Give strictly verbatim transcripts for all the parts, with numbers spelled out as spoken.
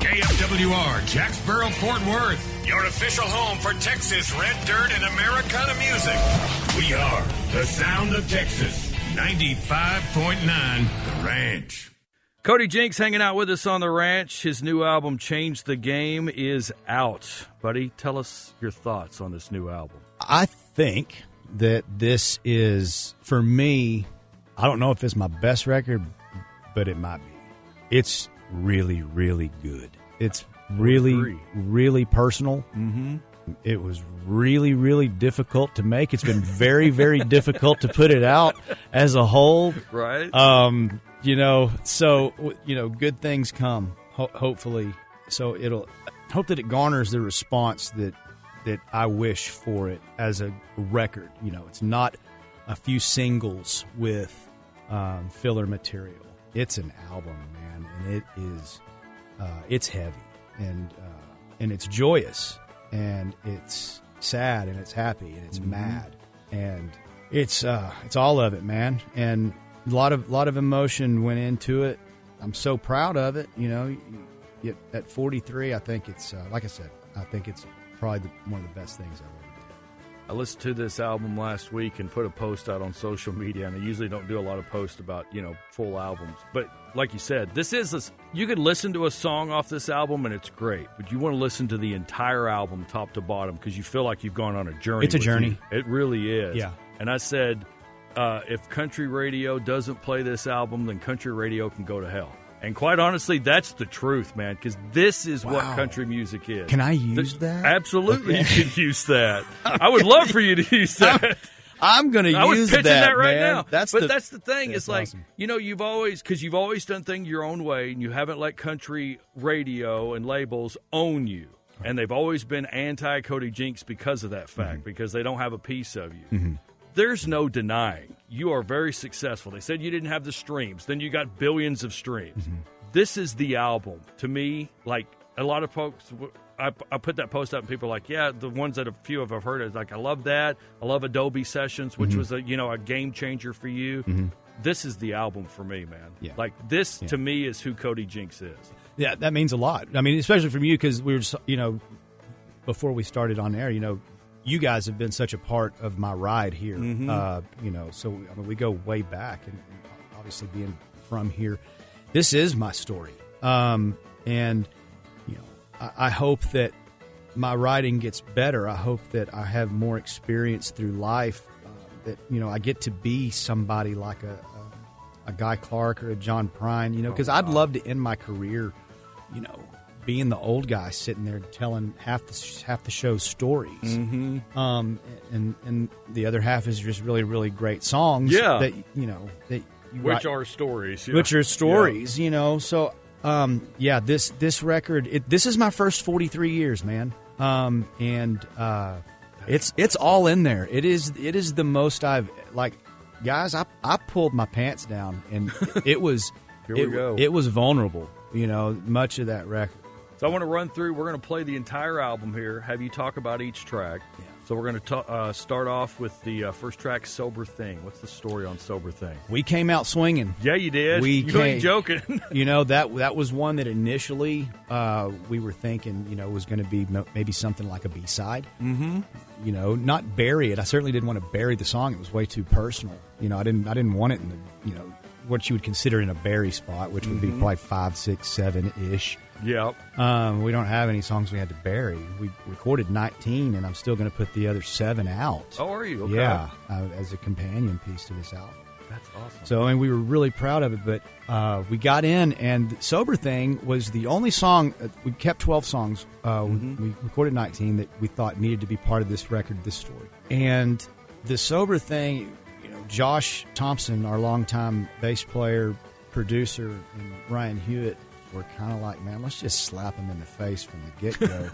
K F W R, Jacksboro, Fort Worth, your official home for Texas Red Dirt and Americana music. We are the sound of Texas, ninety-five point nine The Ranch. Cody Jinks hanging out with us on The Ranch. His new album, Change the Game, is out. Buddy, tell us your thoughts on this new album. I think that this is, for me, I don't know if it's my best record, but it might be. It's really, really good. It's really, really personal. Mm-hmm. It was really, really difficult to make. It's been very, very difficult to put it out as a whole. Right. Um, you know, so, you know, good things come, ho- hopefully. So it'll, hope that it garners the response that, that I wish for it as a record. You know, it's not a few singles with um, filler material. It's an album, man, and it is, uh, it's heavy, and uh, and it's joyous, and it's sad, and it's happy, and it's mm-hmm. mad, and it's uh, it's all of it, man. And a lot of lot of emotion went into it. I'm so proud of it. You know, you, at forty-three, I think it's uh, like I said, I think it's probably the, one of the best things I've ever done. I listened to this album last week and put a post out on social media, and I usually don't do a lot of posts about, you know, full albums. But like you said, this is a, you could listen to a song off this album and it's great, but you want to listen to the entire album top to bottom because you feel like you've gone on a journey. It's a journey. You. It really is. Yeah. And I said, uh, if country radio doesn't play this album, then country radio can go to hell. And quite honestly, that's the truth, man, because this is wow. what country music is. Can I use the, that? Absolutely, okay. You can use that. okay. I would love for you to use that. I'm, I'm going to use that, I was pitching that, that right man. now. That's but the, that's the thing. It's like, awesome. you know, you've always, because you've always done things your own way, and you haven't let country radio and labels own you. Right. And they've always been anti-Cody Jinks because of that fact, mm-hmm. because they don't have a piece of you. Mm-hmm. There's no denying you are very successful. They said you didn't have the streams. Then you got billions of streams. Mm-hmm. This is the album. To me, like a lot of folks, I, I put that post up and people are like, yeah, the ones that a few of have heard is like, I love that. I love Adobe Sessions, which mm-hmm. was a, you know, a game changer for you. Mm-hmm. This is the album for me, man. Yeah. Like this yeah. to me is who Cody Jinks is. Yeah, that means a lot. I mean, especially from you because we were, just, you know, before we started on air, you know, you guys have been such a part of my ride here. Mm-hmm. Uh, you know, so I mean, we go way back, and, and obviously being from here, this is my story. Um, and, you know, I, I hope that my writing gets better. I hope that I have more experience through life, uh, that, you know, I get to be somebody like a, a, a Guy Clark or a John Prine, you know, because oh, I'd love to end my career, you know, being the old guy sitting there telling half the, half the show's stories. Mm-hmm. Um, and, and the other half is just really, really great songs yeah. that, you know, that you Which write, are stories. Yeah. Which are stories, yeah. you know, so... Um, yeah, this this record, it, this is my first forty-three years, man. Um, and uh, it's it's all in there. It is it is the most I've like, guys. I I pulled my pants down, and it was Here it, we go. it was vulnerable. You know, much of that record. So I want to run through. We're going to play the entire album here. Have you talk about each track. Yeah. So we're going to uh, start off with the uh, first track, Sober Thing. What's the story on Sober Thing? We came out swinging. Yeah, you did. We you came, ain't joking. You know, that that was one that initially uh, we were thinking, you know, was going to be maybe something like a B-side. Mm-hmm. You know, not bury it. I certainly didn't want to bury the song. It was way too personal. You know, I didn't I didn't want it in the, you know, what you would consider in a bury spot, which would mm-hmm. be probably five, six, seven-ish. Yep. Um, we don't have any songs we had to bury. We recorded nineteen, and I'm still going to put the other seven out. Oh, are you? Okay. Yeah, uh, as a companion piece to this album. That's awesome. So, I mean, we were really proud of it, but uh, we got in, and Sober Thing was the only song. Uh, we kept twelve songs. Uh, mm-hmm. we, we recorded nineteen that we thought needed to be part of this record, this story. And the Sober Thing, you know, Josh Thompson, our longtime bass player, producer, and Ryan Hewitt were kind of like, man, let's just slap him in the face from the get-go.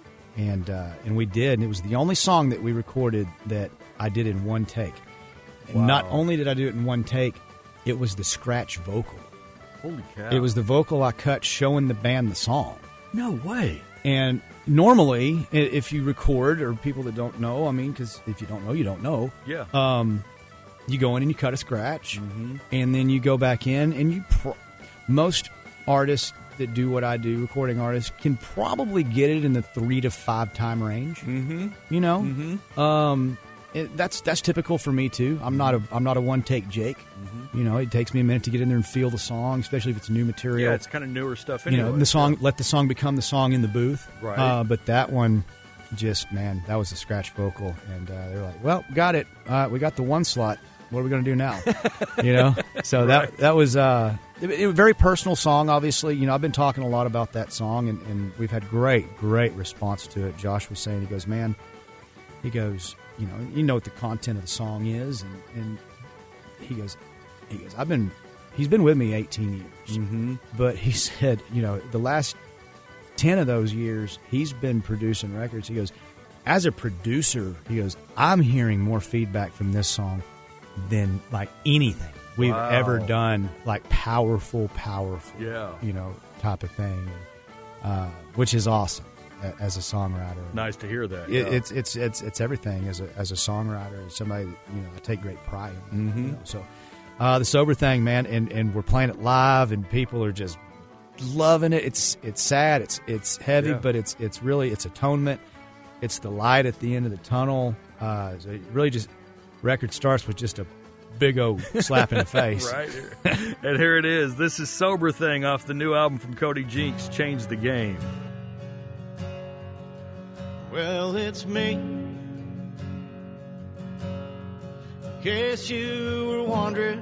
and uh, and we did, and it was the only song that we recorded that I did in one take. And wow. not only did I do it in one take, it was the scratch vocal. Holy cow. It was the vocal I cut showing the band the song. No way. And normally, if you record, or people that don't know, I mean, because if you don't know, you don't know. Yeah. Um, you go in and you cut a scratch, mm-hmm. and then you go back in, and you... Pro- most artists that do what I do, recording artists, can probably get it in the three to five time range. Mm-hmm. You know, Mm-hmm. um, it, that's that's typical for me too. I'm not a I'm not a one take Jake. Mm-hmm. You know, it takes me a minute to get in there and feel the song, especially if it's new material. Yeah, it's kind of newer stuff. You Anyway. know, the song, let the song become the song in the booth. Right. Uh, but that one, just man, that was a scratch vocal, and uh, they're like, "Well, got it. Uh, we got the one slot. What are we going to do now?" You know. So Right. that that was uh, it, it was a very personal song. Obviously, you know, I've been talking a lot about that song, and, and we've had great, great response to it. Josh was saying, he goes, "Man," he goes, "You know, you know what the content of the song is," and, and he goes, he goes, "I've been." He's been with me eighteen years, Mm-hmm. but he said, you know, the last ten of those years, he's been producing records. He goes, as a producer, he goes, I'm hearing more feedback from this song than like anything we've Wow. ever done, like powerful, powerful, Yeah. you know, type of thing, uh, which is awesome a- as a songwriter. Nice to hear that. It, yeah. It's it's it's it's everything as a as a songwriter and somebody that, you know, I take great pride in. Mm-hmm. You know, so uh, the Sober Thing, man, and, and we're playing it live, and people are just loving it. It's it's sad, it's it's heavy, Yeah. but it's it's really it's atonement. It's the light at the end of the tunnel. Uh, so it really just record starts with just a big old slap in the face. Right. And here it is. This is Sober Thing off the new album from Cody Jinks, Change the Game. Well, it's me. In case you were wondering,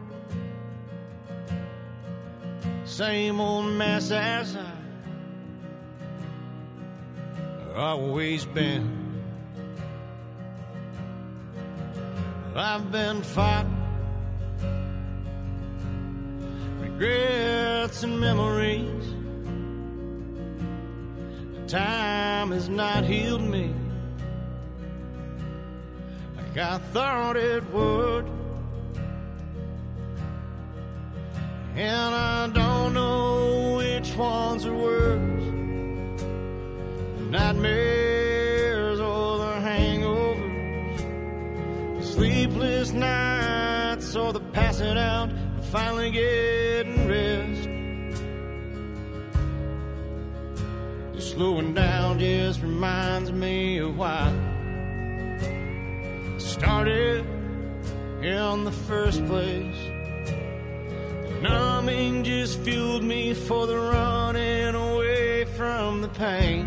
same old mess as I always been. I've been fighting regrets and memories. Time has not healed me like I thought it would, and I don't know which ones are worse, the nightmares or the hangovers, the sleepless nights or the passing out and finally getting rest. Slowing down just reminds me of why I started in the first place. The numbing just fueled me for the running away from the pain.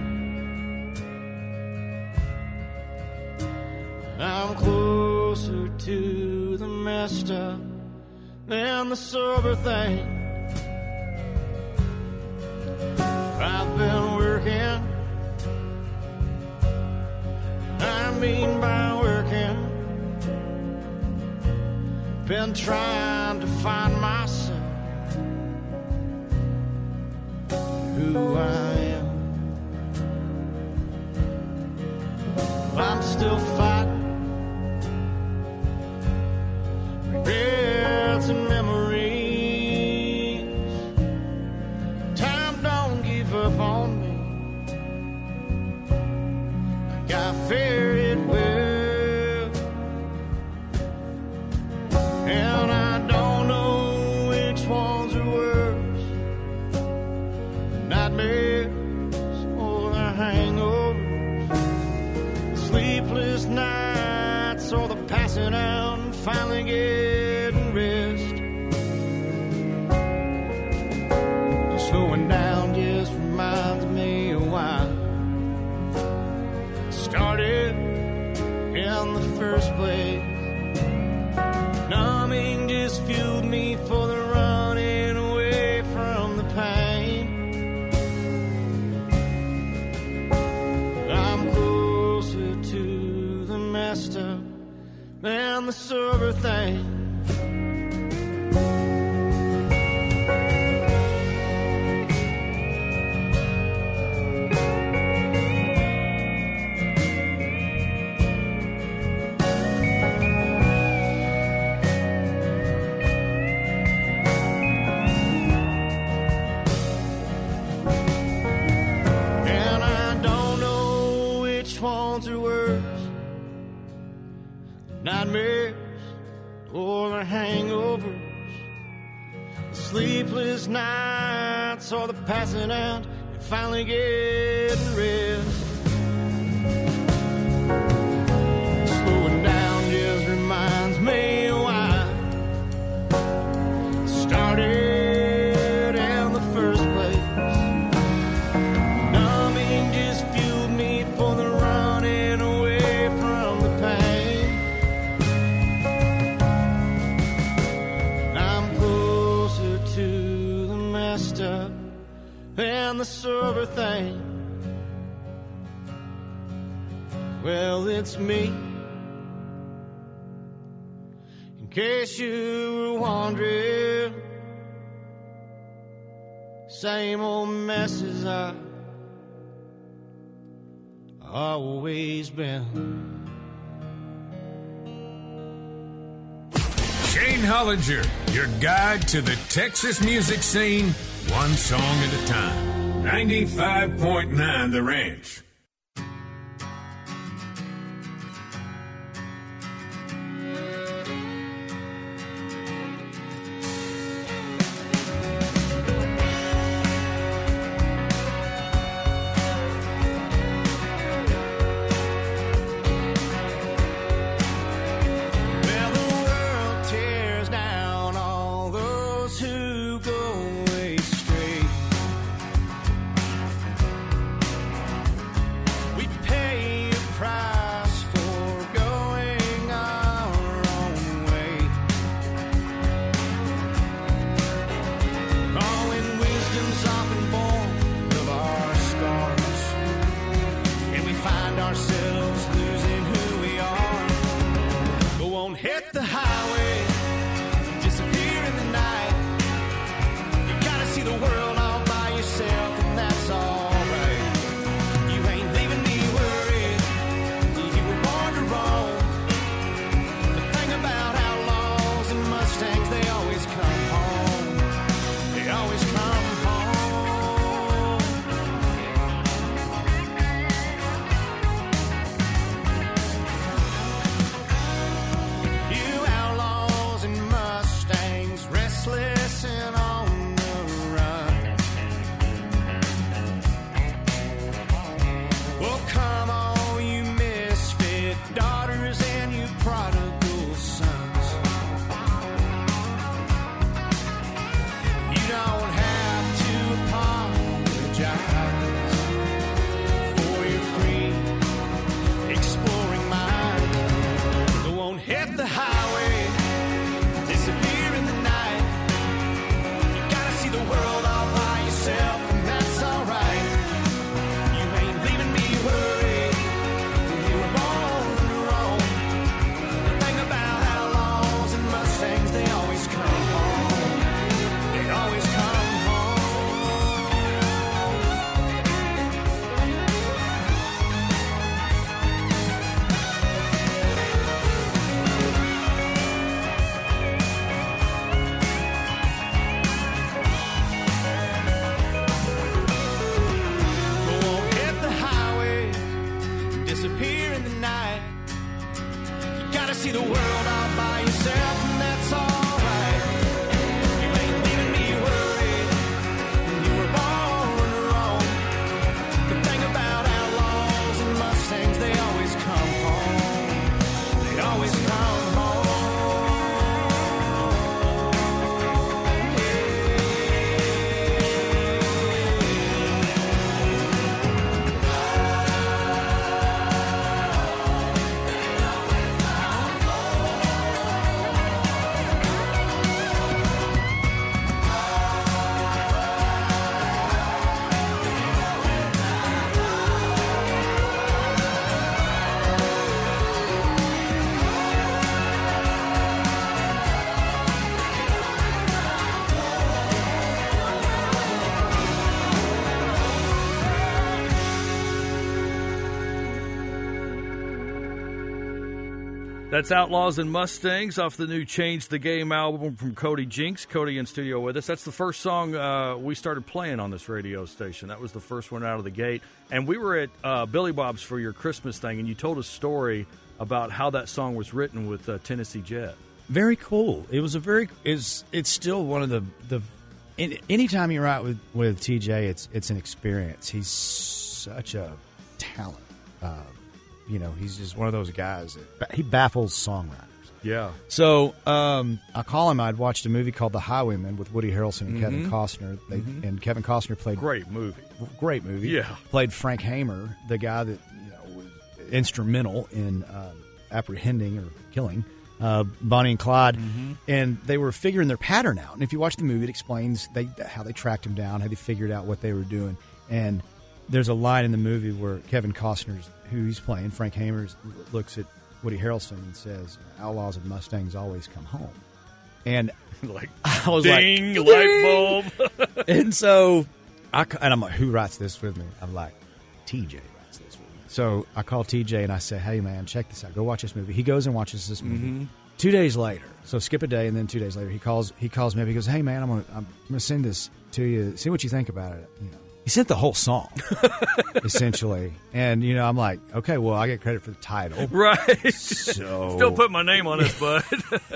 I'm closer to the messed up than the sober thing. I've been working, I mean by working, been trying to find myself, who I am. I'm still fighting regrets and memories. Up on me like I fear it will, and I don't know which ones are worse, the nightmares or the hangovers, the sleepless nights or the passing out and finally getting rest. Slowing down just reminds me of why I started in the first place. Numbing just fueled me for the running away from the pain. I'm closer to the messed up than the sober thing. Nightmares or the hangovers, the sleepless nights or the passing out and finally getting rest. Slowing down just reminds me why I started in the first place. Numbing just fueled me for the running away from the pain. I'm closer to the messed up than the sober thing. Well, it's me. In case you were wondering, same old messes I've always been. Shane Hollinger, your guide to the Texas music scene, one song at a time. ninety-five point nine The Ranch. Well, the world tears down all those who go astray. We pay a price for going our own way. Oh, and wisdom's often born of our scars, and we find ourselves losing who we are. Go on, hit the highway, disappear in the night. You gotta see the world all by yourself, and that's alright. You ain't leaving me worried, you were born to roam. The thing about outlaws and Mustangs, they always come home. They always come home. You outlaws and Mustangs, restless and on the run. Well, come on, you misfit daughters and you prodigal sons. You don't have to apologize for your free exploring mind. Go on, hit the highway, disappear in the night. You gotta see the world all by yourself, and that's alright. You ain't leaving me worried, you were born to roam. The thing about outlaws and Mustangs, they always come home. They always come home. Go on, hit the highway, disappear in the night. You gotta see the world all by yourself, and that's alright. You ain't leaving me worried, you were born to roam. The thing about outlaws and Mustangs, they always come home. They always come home. That's Outlaws and Mustangs off the new Change the Game album from Cody Jinks. Cody in studio with us. That's the first song uh, we started playing on this radio station. That was the first one out of the gate. And we were at uh, Billy Bob's for your Christmas thing, and you told a story about how that song was written with uh, Tennessee Jet. Very cool. It was a very is it's still one of the the any, anytime you write with, with T J, it's it's an experience. He's such a talent. Uh, you know, he's just one of those guys that he baffles songwriters. Yeah. So um, I call him. I'd watched a movie called The Highwaymen with Woody Harrelson and Mm-hmm. Kevin Costner. They, Mm-hmm. And Kevin Costner played Great movie. great movie. Yeah. Played Frank Hamer, the guy that you know was instrumental in um, apprehending or killing uh, Bonnie and Clyde. Mm-hmm. And they were figuring their pattern out. And if you watch the movie, it explains they how they tracked him down, how they figured out what they were doing. And there's a line in the movie where Kevin Costner's, who he's playing, Frank Hamer, looks at Woody Harrelson and says, "Outlaws and Mustangs always come home." And Like, I was ding, like, light bulb. and so, I, ca- and I'm like, who writes this with me? I'm like, T J writes this with me. So I call T J and I say, hey, man, check this out. Go watch this movie. He goes and watches this movie. Mm-hmm. Two days later, so skip a day, and then two days later, he calls He calls me up. He goes, hey, man, I'm going to I'm gonna send this to you. See what you think about it. You know, he sent the whole song, essentially. And, you know, I'm like, okay, well, I get credit for the title. Right. So Still put my name on this, bud.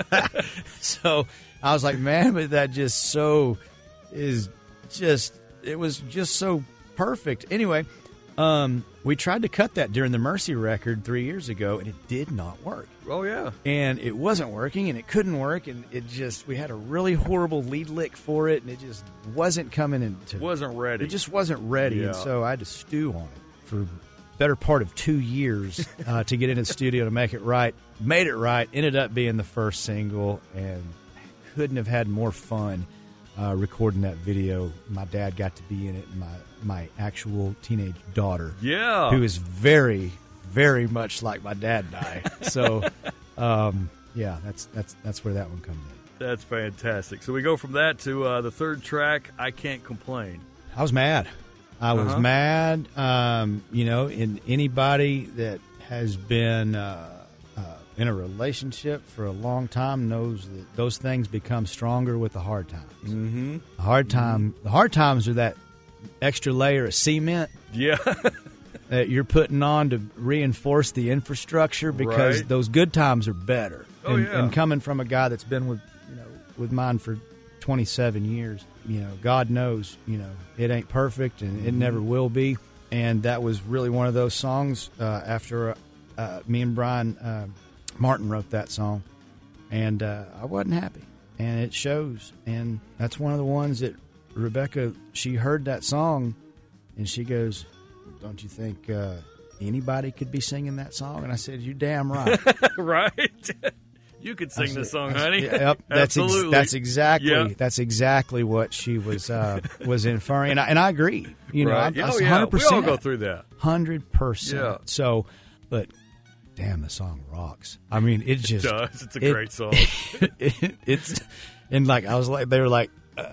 So I was like, man, but that just so is just, it was just so perfect. Anyway, um, we tried to cut that during the Mercy record three years ago, and it did not work. Oh, yeah. And it wasn't working, and it couldn't work, and it just, we had a really horrible lead lick for it, and it just wasn't coming into, Wasn't ready. it just wasn't ready. Yeah. And so I had to stew on it for better part of two years uh, to get in the studio to make it right. Made it right, ended up being the first single, and couldn't have had more fun uh, recording that video. My dad got to be in it, and my, my actual teenage daughter, Yeah. who is very, very much like my dad and I. So, um, yeah, that's that's that's where that one comes in. That's fantastic. So we go from that to uh, the third track, I Can't Complain. I was mad. I was Uh-huh. mad. Um, you know, in anybody that has been uh, uh, in a relationship for a long time knows that those things become stronger with the hard times. Mm-hmm. The hard time, the hard times are that extra layer of cement Yeah. that you're putting on to reinforce the infrastructure because Right. those good times are better. Oh, and, yeah. and coming from a guy that's been with you know with mine for twenty-seven years, you know, God knows, you know, it ain't perfect and it never will be. And that was really one of those songs. Uh, after uh, me and Brian uh, Martin wrote that song, and uh, I wasn't happy, and it shows. And that's one of the ones that Rebecca, she heard that song, and she goes, "Don't you think uh, anybody could be singing that song?" And I said, "You're damn right." Right? You could sing this song, honey. Yep, that's ex- Absolutely. that's exactly Yeah. that's exactly what she was uh, was inferring, and I, and I agree. You know, Right. I, I Oh, was yeah. hundred We all percent, go through that. hundred percent. Yeah. So, but damn, the song rocks. I mean, it just It does. It's a it- great song. it, it's and like I was like they were like uh,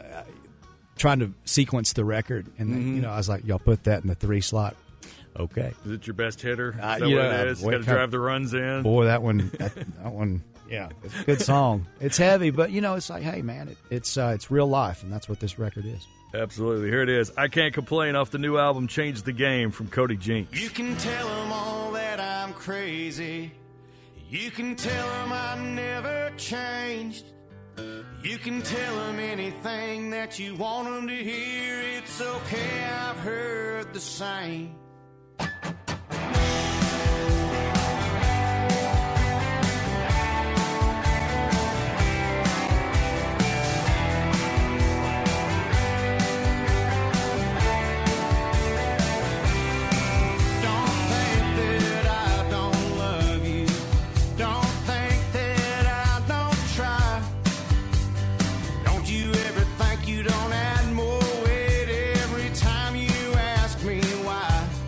trying to sequence the record, and then, Mm-hmm. you know, I was like, y'all put that in the three slot. Okay, Is it your best hitter? Is Uh, that you what know, it is? boy, Got to kind- drive the runs in. boy, that one, that, that one, yeah, it's a good song. It's heavy, but you know, it's like, hey, man, it, it's uh, it's real life, and that's what this record is. Absolutely. Here it is. I Can't Complain off the new album, Change the Game, from Cody Jinks. You can tell them all that I'm crazy. You can tell them I never changed. You can tell them anything that you want them to hear. It's okay, I've heard the same. Don't think that I don't love you. Don't think that I don't try. Don't you ever think you don't add more weight every time you ask me why.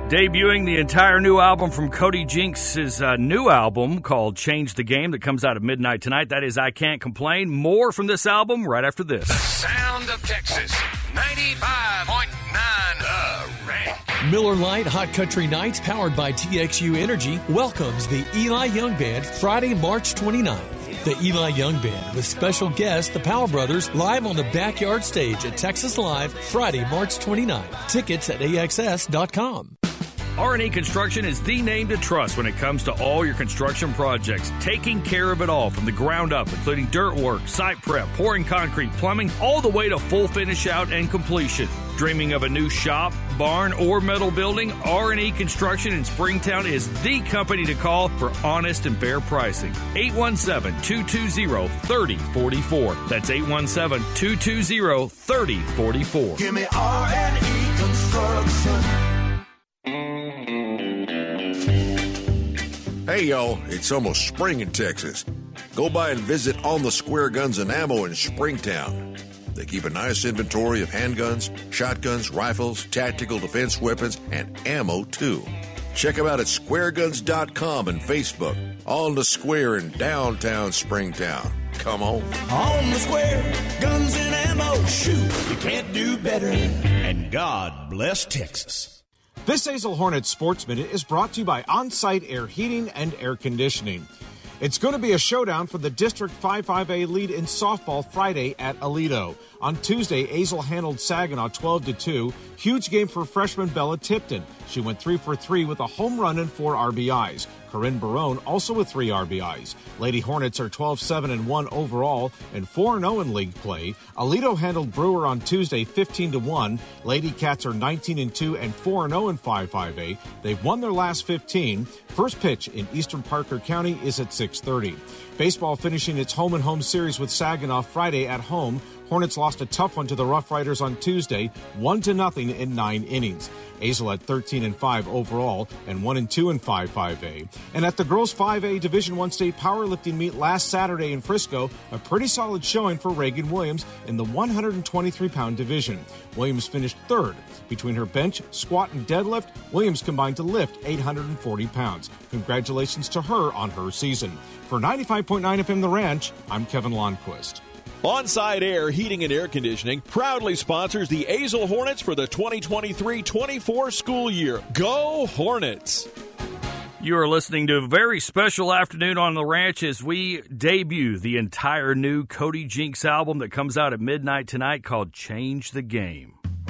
Debuting the entire new album from Cody Jinks' uh, new album called Change the Game that comes out at midnight tonight. That is I Can't Complain. More from this album right after this. The sound of Texas, ninety-five point nine The Ranch. Miller Lite Hot Country Nights, powered by T X U Energy, welcomes the Eli Young Band Friday, March twenty-ninth. The Eli Young Band, with special guests, the Powell Brothers, live on the Backyard Stage at Texas Live, Friday, March twenty-ninth. Tickets at A X S dot com. R and E Construction is the name to trust when it comes to all your construction projects, taking care of it all from the ground up, including dirt work, site prep, pouring concrete, plumbing, all the way to full finish out and completion. Dreaming of a new shop, barn, or metal building? R and E Construction in Springtown is the company to call for honest and fair pricing. eight one seven, two two zero, three zero four four. That's eight one seven, two two zero, three zero four four. Give me R and E Construction. Hey, y'all, it's almost spring in Texas. Go by and visit On the Square Guns and Ammo in Springtown. They keep a nice inventory of handguns, shotguns, rifles, tactical defense weapons, and ammo, too. Check them out at square guns dot com and Facebook. On the Square in downtown Springtown. Come on. On the Square, guns and ammo, shoot, you can't do better. And God bless Texas. This Hazel Hornet Sports Minute is brought to you by On-Site Air Heating and Air Conditioning. It's going to be a showdown for the District five five A lead in softball Friday at Aledo. On Tuesday, Hazel handled Saginaw twelve to two. Huge game for freshman Bella Tipton. She went three for three with a home run and four R B Is. Corinne Barone also with three R B Is. Lady Hornets are twelve seven and one overall and four and oh in league play. Aledo handled Brewer on Tuesday fifteen to one. Lady Cats are nineteen and two and four and oh in five five A. They've won their last fifteen. First pitch in Eastern Parker County is at six thirty. Baseball finishing its home and home series with Saginaw Friday at home. Hornets lost a tough one to the Rough Riders on Tuesday, one to nothing in nine innings. Hazel at thirteen and five overall and one and two in five five A. And at the girls five A Division one state powerlifting meet last Saturday in Frisco, a pretty solid showing for Reagan Williams in the one hundred twenty-three pound division. Williams finished third. Between her bench, squat, and deadlift, Williams combined to lift eight hundred forty pounds. Congratulations to her on her season. For ninety-five point nine F M The Ranch, I'm Kevin Lonnquist. On-Site Air Heating and Air Conditioning proudly sponsors the Hazel Hornets for the twenty twenty-three twenty-four school year. Go Hornets! You are listening to a very special afternoon on the ranch as we debut the entire new Cody Jinks album that comes out at midnight tonight called Change the Game.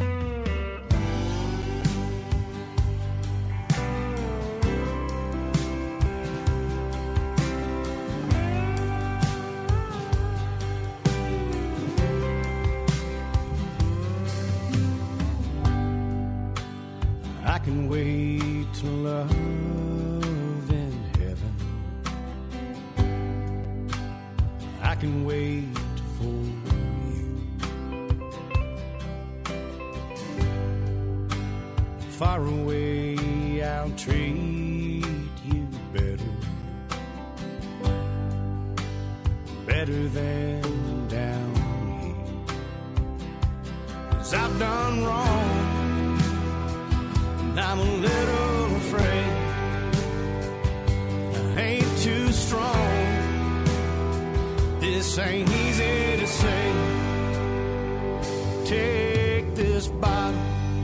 I can wait to love in heaven. I can wait for you. Far away, I'll treat you better. Better than down here. 'Cause I've done wrong. I'm a little afraid I ain't too strong. This ain't easy to say. Take this bottle.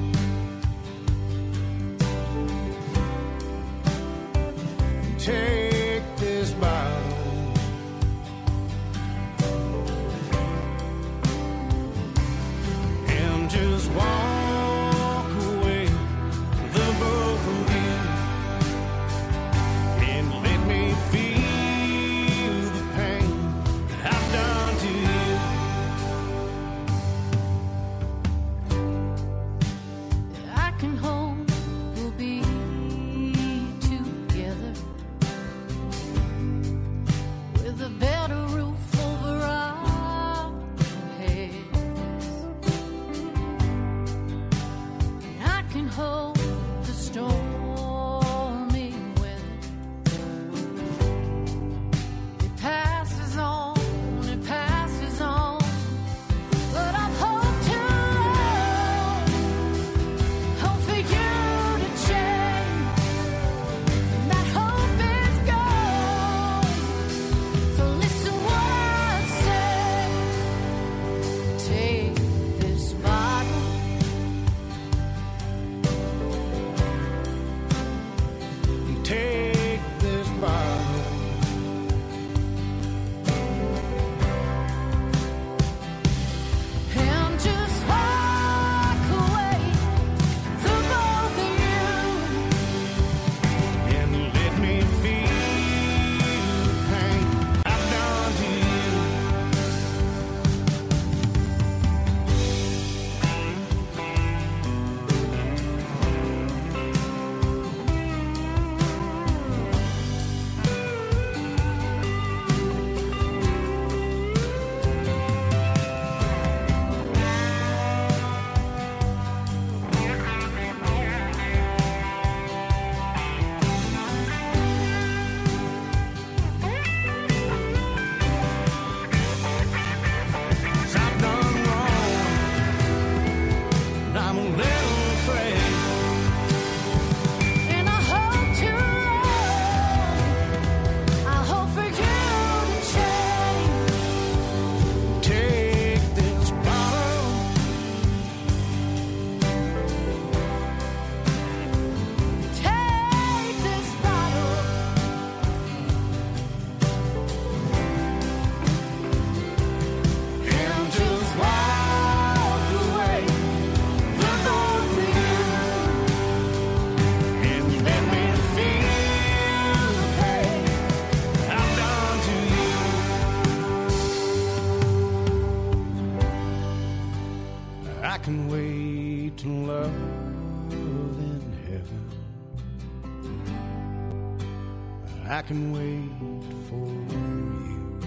Take this bottle. And just walk. Change I can wait for you.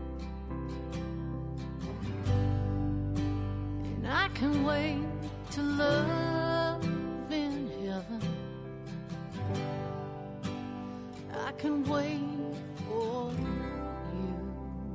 And I can wait to love in heaven. I can wait for you.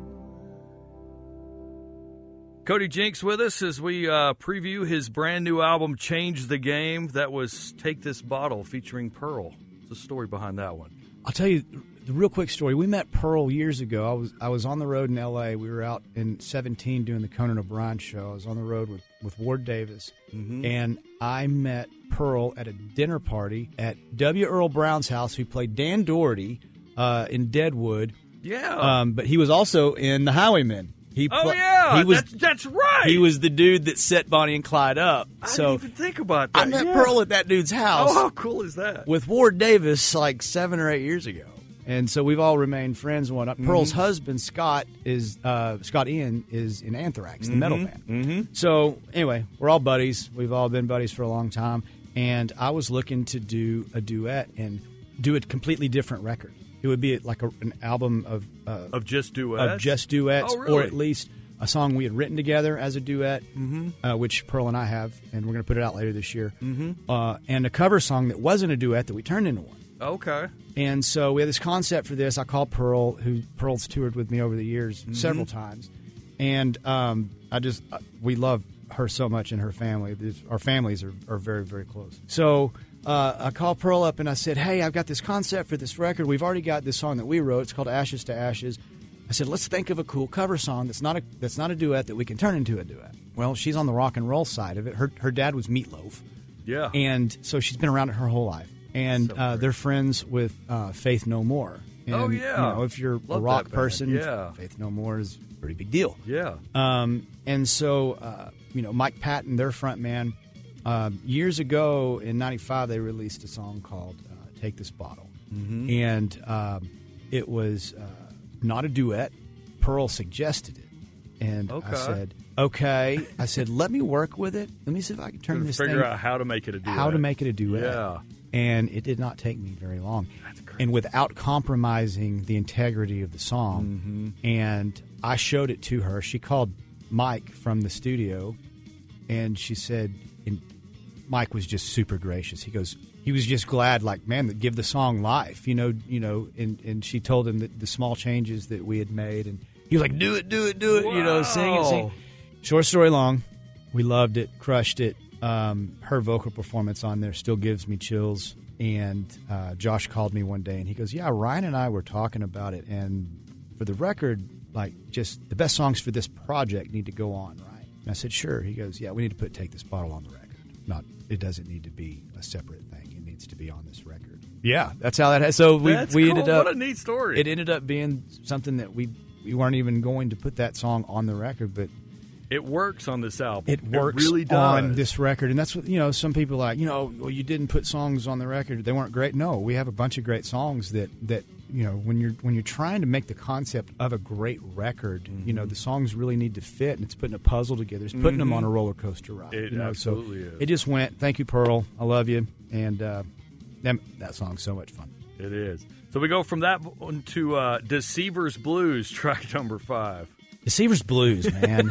Cody Jinks with us as we uh, preview his brand new album, Change the Game. That was Take This Bottle featuring Pearl. What's the story behind that one? I'll tell you the real quick story. We met Pearl years ago. I was I was on the road in L A. We were out in seventeen doing the Conan O'Brien show. I was on the road with, with Ward Davis, mm-hmm. and I met Pearl at a dinner party at W. Earl Brown's house. We played Dan Doherty uh, in Deadwood. Yeah. Um, but he was also in The Highwaymen. He oh, pl- yeah. He was, that's, that's right. He was the dude that set Bonnie and Clyde up. I so didn't even think about that. I met yeah. Pearl at that dude's house. Oh, how cool is that? With Ward Davis like seven or eight years ago. And so we've all remained friends. One mm-hmm. Pearl's husband, Scott, is uh, Scott Ian, is in Anthrax, the mm-hmm. metal band. Mm-hmm. So anyway, we're all buddies. We've all been buddies for a long time. And I was looking to do a duet and do a completely different record. It would be like a, an album of uh, of just duets, of just duets, oh, really? Or at least a song we had written together as a duet, mm-hmm. uh, which Pearl and I have, and we're going to put it out later this year. Mm-hmm. Uh, and a cover song that wasn't a duet that we turned into one. Okay. And so we had this concept for this. I called Pearl, who Pearl's toured with me over the years mm-hmm. several times, and um, I just uh, we love her so much and her family. This, our families are, are very very close. So. Uh, I called Pearl up and I said, hey, I've got this concept for this record. We've already got this song that we wrote. It's called Ashes to Ashes. I said, let's think of a cool cover song that's not a that's not a duet that we can turn into a duet. Well, she's on the rock and roll side of it. Her her dad was Meatloaf. Yeah. And so she's been around it her whole life. And so uh, they're friends with uh, Faith No More. And, oh, yeah. You know, if you're Love a rock that person, yeah. Faith No More is a pretty big deal. Yeah. Um, and so, uh, you know, Mike Patton, their front man, Um, years ago in ninety-five, they released a song called uh, Take This Bottle. Mm-hmm. And um, it was uh, not a duet. Pearl suggested it. And okay. I said, okay. I said, let me work with it. Let me see if I can turn Gonna this figure thing. out how to make it a duet. How to make it a duet. Yeah. And it did not take me very long. That's great. And without compromising the integrity of the song. Mm-hmm. And I showed it to her. She called Mike from the studio, and she said, in, Mike was just super gracious. He goes, he was just glad, like, man, that give the song life, you know, you know. And, and she told him that the small changes that we had made, and he was like, do it, do it, do it, wow. you know, sing it, sing. Short story long, we loved it, crushed it. Um, her vocal performance on there still gives me chills. And uh, Josh called me one day, and he goes, yeah, Ryan and I were talking about it, and for the record, like, just the best songs for this project need to go on, right? And I said, sure. He goes, yeah, we need to put Take This Bottle on the record. Not, it doesn't need to be a separate thing. It needs to be on this record. Yeah, that's how that has. So we that's we cool. ended up. What a neat story. It ended up being something that we we weren't even going to put that song on the record, but it works on this album. It works it really does. on this record, and that's what you know. Some people are like, you know, well, you didn't put songs on the record; they weren't great. No, we have a bunch of great songs that that. You know, when you're when you're trying to make the concept of a great record, mm-hmm. you know, the songs really need to fit, and it's putting a puzzle together. It's putting mm-hmm. them on a roller coaster ride. It you know, absolutely so is. It just went. Thank you, Pearl. I love you, and uh, that that song's so much fun. It is. So we go from that one to uh, Deceiver's Blues, track number five. Deceiver's Blues, man.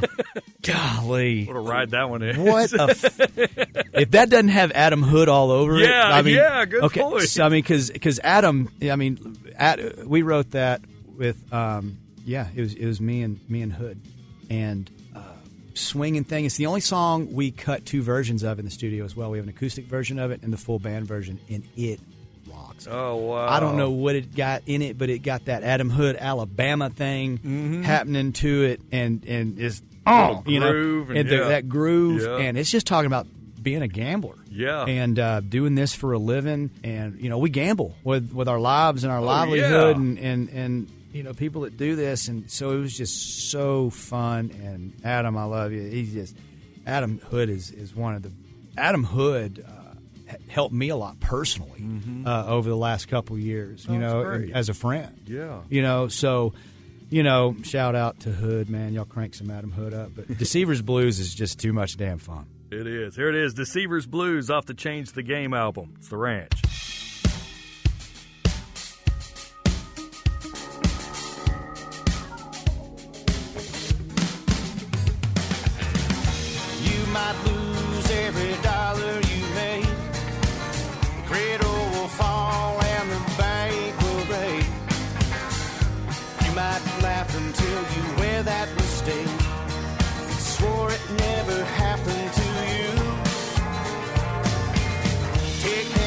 Golly. What a ride that one is. What a f- if that doesn't have Adam Hood all over it. Yeah, I mean, yeah, good okay, point. So, I mean, because Adam, I mean, at, we wrote that with, um, yeah, it was it was me and me and Hood, and uh, swinging thing. It's the only song we cut two versions of in the studio as well. We have an acoustic version of it and the full band version, and it rocks. Oh wow! I don't know what it got in it, but it got that Adam Hood Alabama thing mm-hmm. happening to it, and and is oh, you groove know, and, and yeah. the, that groove, yeah. and it's just talking about being a gambler, yeah, and uh, doing this for a living, and you know, we gamble with with our lives and our oh, livelihood, yeah. and and and you know, people that do this, and so it was just so fun. And Adam, I love you. He's just Adam Hood is is one of the Adam Hood. Uh, helped me a lot personally mm-hmm. uh, over the last couple years, you oh, know, as a friend. Yeah. You know, so, you know, shout out to Hood, man. Y'all crank some Adam Hood up. But Deceiver's Blues is just too much damn fun. It is. Here it is. Deceiver's Blues off the Change the Game album. It's The Ranch.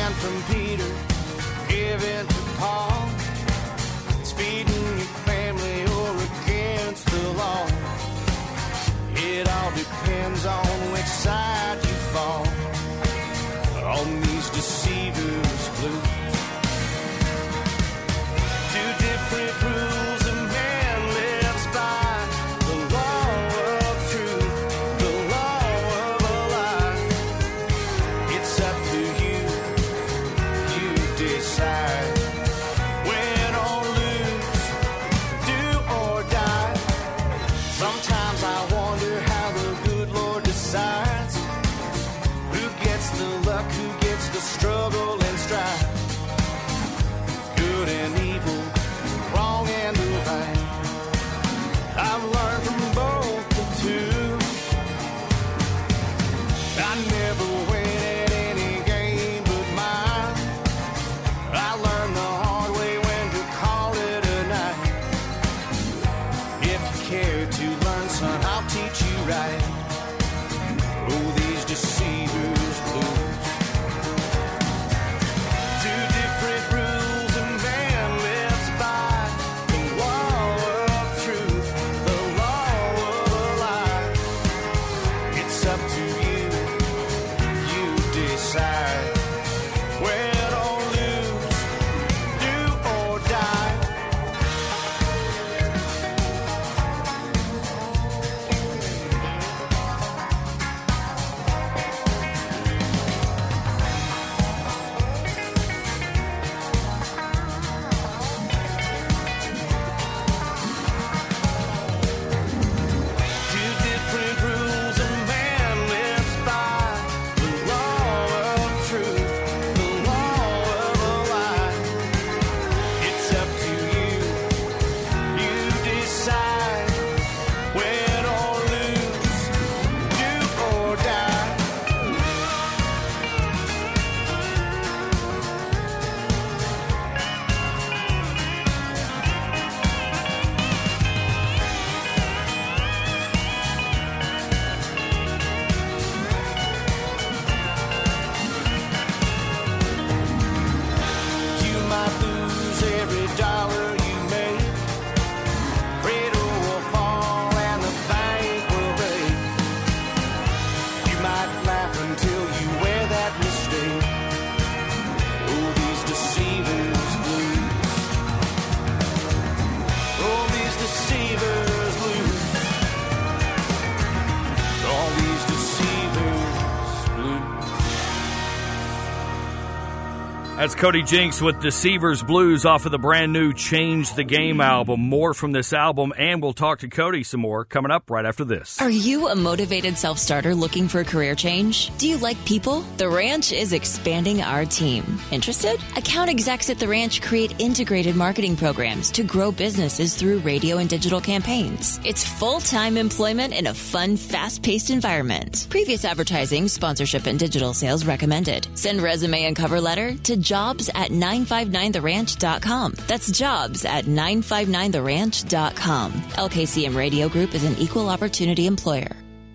command from Peter given to Paul. It's feeding your family or against the law. It all depends on which side you fall on these deceivers' blues. Two different rules a man lives by: the law of truth, the law of a lie. It's up to you, you decide. Win or lose, do or die. Sometimes I wonder how the good Lord decides who gets the luck, who gets the struggle and strife. Good and evil, wrong and the right. I've learned from both the two. I never win at any game but mine. I learned the hard way when to call it a night. If you care to learn, son, I'll teach you right. Oh, these deceivers' blues. Two different rules a man lives by: the law of truth, the law of a lie. It's up to you, you decide. Win or lose, do or die. Two different rules a man lives by: the law of truth, the law of a lie. It's up to you, you decide. Win or lose, do or die. You might lose every dollar you make. Cradle will fall and the bank will break. You might laugh until you wear that mistake. Oh, these deceivers' blues. Oh, these deceivers' blues. All these deceivers' blues. That's Cody Jinks with Deceivers Blues off of the brand new Change the Game album. More from this album, and we'll talk to Cody some more coming up right after this. Are you a motivated self-starter looking for a career change? Do you like people? The Ranch is expanding our team. Interested? Account execs at The Ranch create integrated marketing programs to grow businesses through radio and digital campaigns. It's full-time employment in a fun, fast-paced environment. Previous advertising, sponsorship, and digital sales recommended. Send resume and cover letter to jobs at nine five nine the ranch dot com. That's jobs at nine five nine the ranch dot com. L K C M Radio Group is an equal opportunity employer.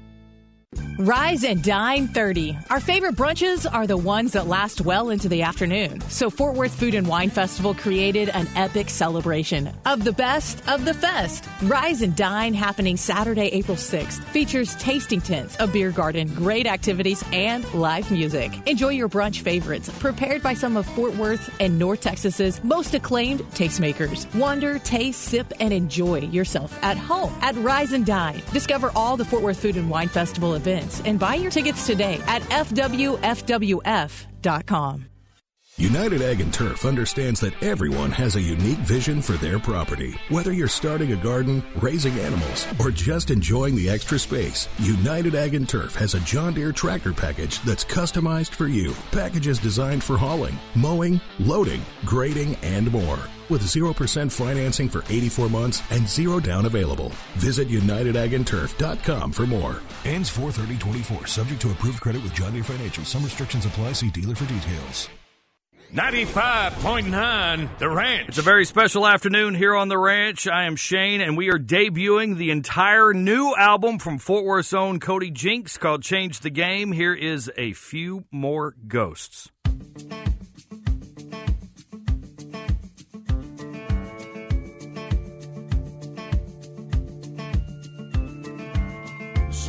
Rise and dine thirty. Our favorite brunches are the ones that last well into the afternoon. So Fort Worth Food and Wine Festival created an epic celebration of the best of the fest. Rise and Dine, happening Saturday, April sixth, features tasting tents, a beer garden, great activities, and live music. Enjoy your brunch favorites, prepared by some of Fort Worth and North Texas's most acclaimed tastemakers. Wander, taste, sip, and enjoy yourself at home at Rise and Dine. Discover all the Fort Worth Food and Wine Festival events and buy your tickets today at F W F W F dot com. United Ag and Turf understands that everyone has a unique vision for their property. Whether you're starting a garden, raising animals, or just enjoying the extra space, United Ag and Turf has a John Deere tractor package that's customized for you. Packages designed for hauling, mowing, loading, grading, and more. With zero percent financing for eighty-four months and zero down available. Visit United Ag and Turf dot com for more. Ends four thirty twenty-four. Subject to approved credit with John Deere Financial. Some restrictions apply. See dealer for details. ninety-five point nine The Ranch. It's a very special afternoon here on The Ranch. I am Shane, and we are debuting the entire new album from Fort Worth's own Cody Jinks called Change the Game. Here is A Few More Ghosts.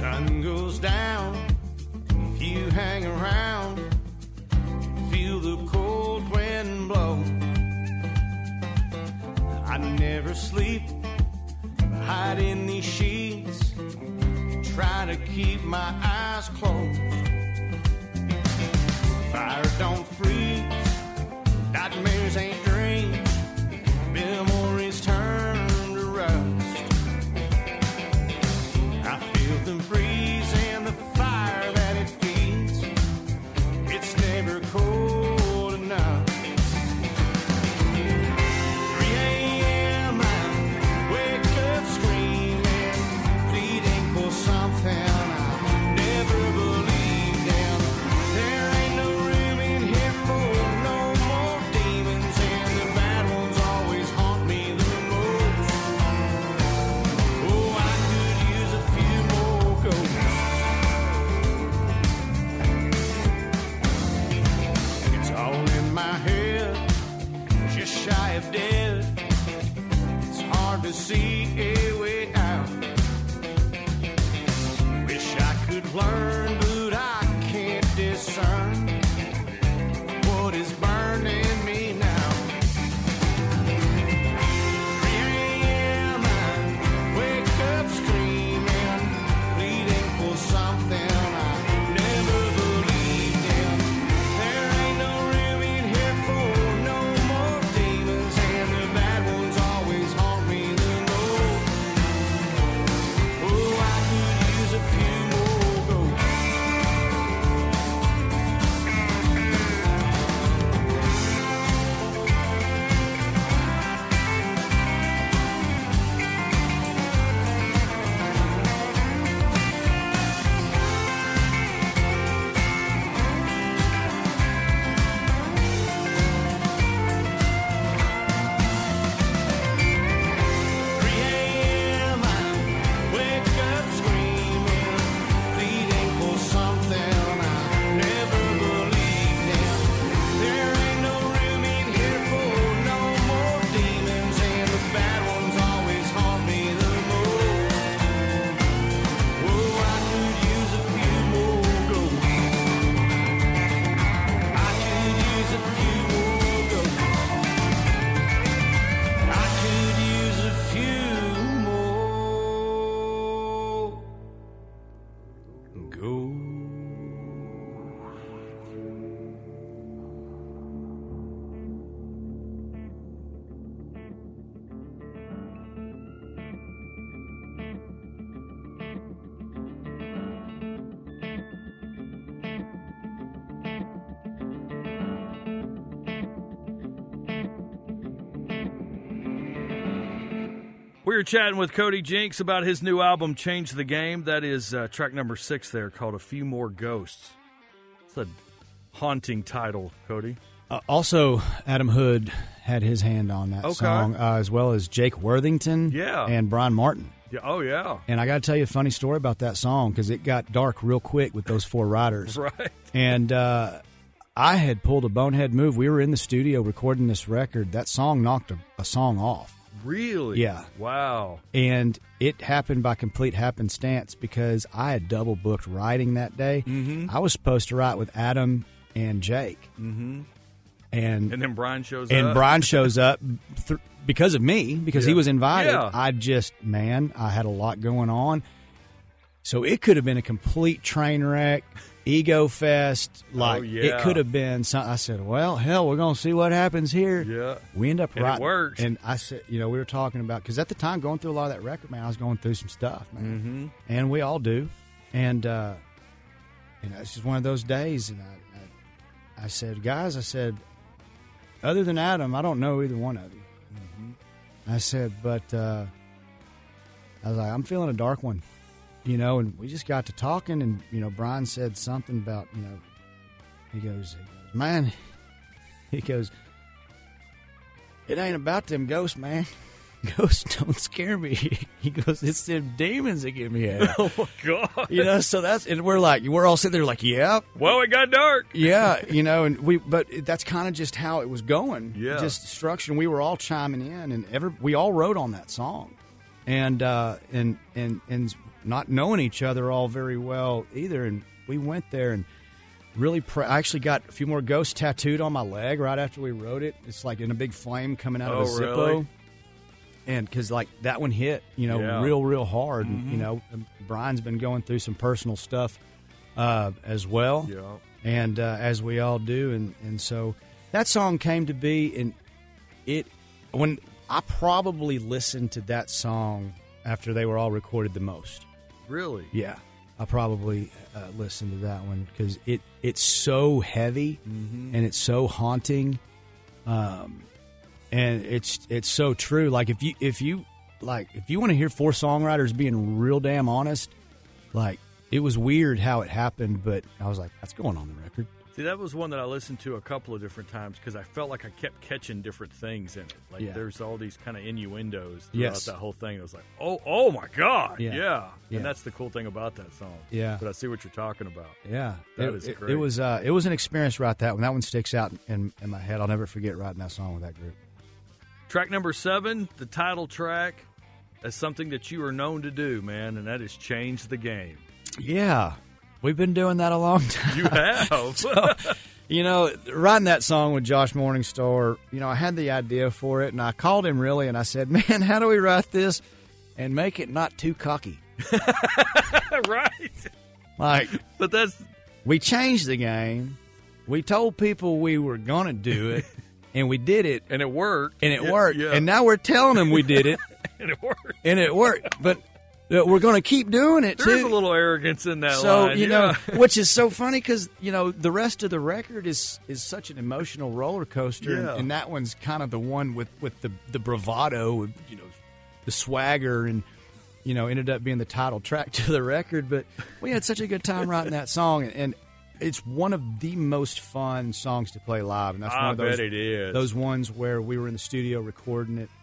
sun goes down, if you hang around, feel the cold wind blow. I never sleep, hide in these sheets, try to keep my eyes closed. Fire don't freeze, nightmares ain't dreams, memories turn to rust. I feel the breeze and the fire that it feeds, it's never cold enough. three a.m. I wake up screaming, pleading for something I never believed in. There ain't no room in here for no more demons, and the bad ones always haunt me the most. Oh, I could use a few more ghosts. It's all in my head, just shy of dead. It's hard to see a way out. Wish I could learn, but I can't discern what is burning me now. three a.m. I wake up screaming, pleading for something I never believed in. There ain't no room in here for no more demons, and the bad ones always haunt me the most. Oh, I could use a few more ghosts. three a.m. I wake up screaming, pleading for something I never believed in. There ain't no room in here for no more demons, and the bad ones always haunt me the most. Oh, I could use a few more ghosts. I could use a few more ghosts. I could use a few more ghosts. We were chatting with Cody Jinks about his new album, Change the Game. That is uh, track number six there, called A Few More Ghosts. It's a haunting title, Cody. Uh, also, Adam Hood had his hand on that Okay. song, uh, as well as Jake Worthington Yeah. and Brian Martin. Yeah. Oh, yeah. And I got to tell you a funny story about that song because it got dark real quick with those four riders. Right. And uh, I had pulled a bonehead move. We were in the studio recording this record. That song knocked a, a song off. Really? Yeah. Wow. And it happened by complete happenstance because I had double booked writing that day. Mhm. I was supposed to write with Adam and Jake. Mm-hmm. And And then Brian shows and up. Brian shows up th- because of me, because he Yeah. was invited. Yeah. I just, man, I had a lot going on. So it could have been a complete train wreck, ego fest. Like, yeah. it could have been some, I said, well, hell, we're going to see what happens here. Yeah. We end up And it writing. worked. And I said, you know, we were talking about, because at the time, going through a lot of that record, man, I was going through some stuff, man. Mm-hmm. And we all do. And, uh, you know, it's just one of those days. And I, I, I said, guys, I said, other than Adam, I don't know either one of you. I said, but uh, I was like, I'm feeling a dark one, you know, and we just got to talking, and, you know, Brian said something about, you know, he goes, he goes, man, he goes, it ain't about them ghosts, man. Ghosts don't scare me. He goes, it's them demons that get me out. Oh, my God. You know, so that's, and we're like, we're all sitting there like, yeah. Well, it got dark. Yeah, you know, and we, but that's kind of just how it was going. Yeah. Just structure. We were all chiming in, and every, we all wrote on that song. And, uh, and, and, and not knowing each other all very well either. And we went there and really, pr- I actually got a few more ghosts tattooed on my leg right after we wrote it. It's like in a big flame coming out oh, of a Zippo. Really? And because, like, that one hit, you know, yeah. real, real hard. Mm-hmm. And, you know, Brian's been going through some personal stuff uh, as well. Yeah. And uh, as we all do. And, and so that song came to be, and it, when I probably listened to that song after they were all recorded the most. Really? Yeah. I probably uh, listened to that one because it, it's so heavy mm-hmm. and it's so haunting. Um, and it's it's so true. Like if you if you like if you want to hear four songwriters being real damn honest, like it was weird how it happened, but I was like, that's going on the record. See, that was one that I listened to a couple of different times because I felt like I kept catching different things in it. Like Yeah. there's all these kind of innuendos throughout Yes. that whole thing. It was like, oh, oh my God, Yeah. yeah. Yeah. And that's the cool thing about that song. Yeah. But I see what you're talking about. Yeah, That it, is it- great. It was uh, it was an experience right that one. That one sticks out in, in my head. I'll never forget writing that song with that group. Track number seven, the title track, is something that you are known to do, man, and that is change the game. Yeah, we've been doing that a long time. You have. So, you know, writing that song with Josh Morningstar, you know, I had the idea for it, and I called him really, and I said, man, how do we write this and make it not too cocky? Right. Like, but that's we changed the game. We told people we were going to do it, and we did it. And it worked. And it Yeah, worked. yeah. And now we're telling them we did it. and it worked. And it worked. But uh, we're going to keep doing it, There's too. a little arrogance in that so, line. you yeah. know, which is so funny because, you know, the rest of the record is is such an emotional roller coaster. And, Yeah. and that one's kind of the one with, with the, the bravado, you know, the swagger, and, you know, ended up being the title track to the record. But we had such a good time writing that song. And, and it's one of the most fun songs to play live. And that's I one of those, bet it is. those ones where we were in the studio recording it.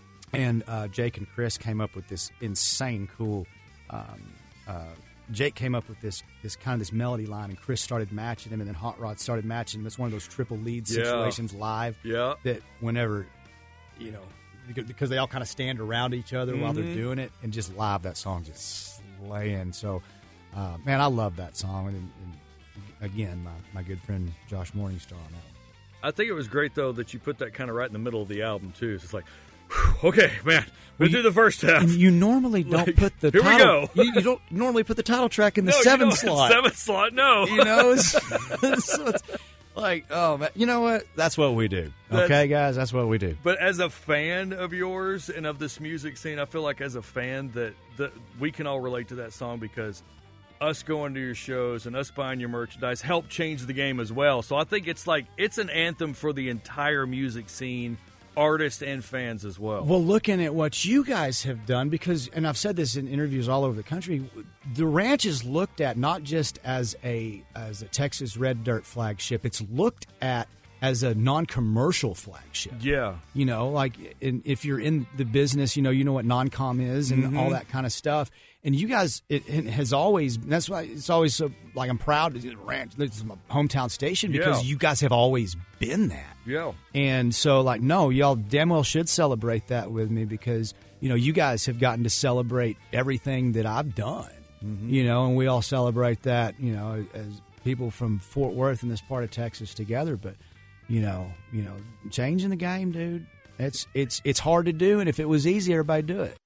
And uh, Jake and Chris came up with this insane cool. Um, uh, Jake came up with this this kind of this melody line, and Chris started matching him, and then Hot Rod started matching him. It's one of those triple lead Yeah. situations live. Yeah. That whenever, you know, because they all kind of stand around each other while they're Mhm. doing it, and just live, that song just slaying. So, uh, man, I love that song. And, and again, my, my good friend Josh Morningstar on that one. I think it was great, though, that you put that kind of right in the middle of the album, too. So it's like, whew, okay, man, we'll do the first half. And you normally don't Like, put the here we title. go. You, you don't normally put the title track in the No, you seven don't. slot. Seventh slot, no. You know, so it's like, oh man, you know what? That's what we do. That's- Okay, guys, that's what we do. But as a fan of yours and of this music scene, I feel like as a fan that, that we can all relate to that song because us going to your shows and us buying your merchandise helped change the game as well. So I think it's like it's an anthem for the entire music scene, artists and fans as well. Well, looking at what you guys have done, because, and I've said this in interviews all over the country, the ranch is looked at not just as a as a Texas Red Dirt flagship; it's looked at as a non-commercial flagship. Yeah. You know, like in, if you're in the business, you know, you know what non-com is and Mhm. all that kind of stuff. And you guys, it, it has always, that's why it's always so, like, I'm proud to ranch. This is my hometown station because Yeah. you guys have always been that. Yeah. And so, like, no, y'all damn well should celebrate that with me because, you know, you guys have gotten to celebrate everything that I've done, you know, and we all celebrate that, you know, as people from Fort Worth and this part of Texas together. But, you know, you know, changing the game, dude, it's, it's, it's hard to do. And if it was easy, everybody'd do it.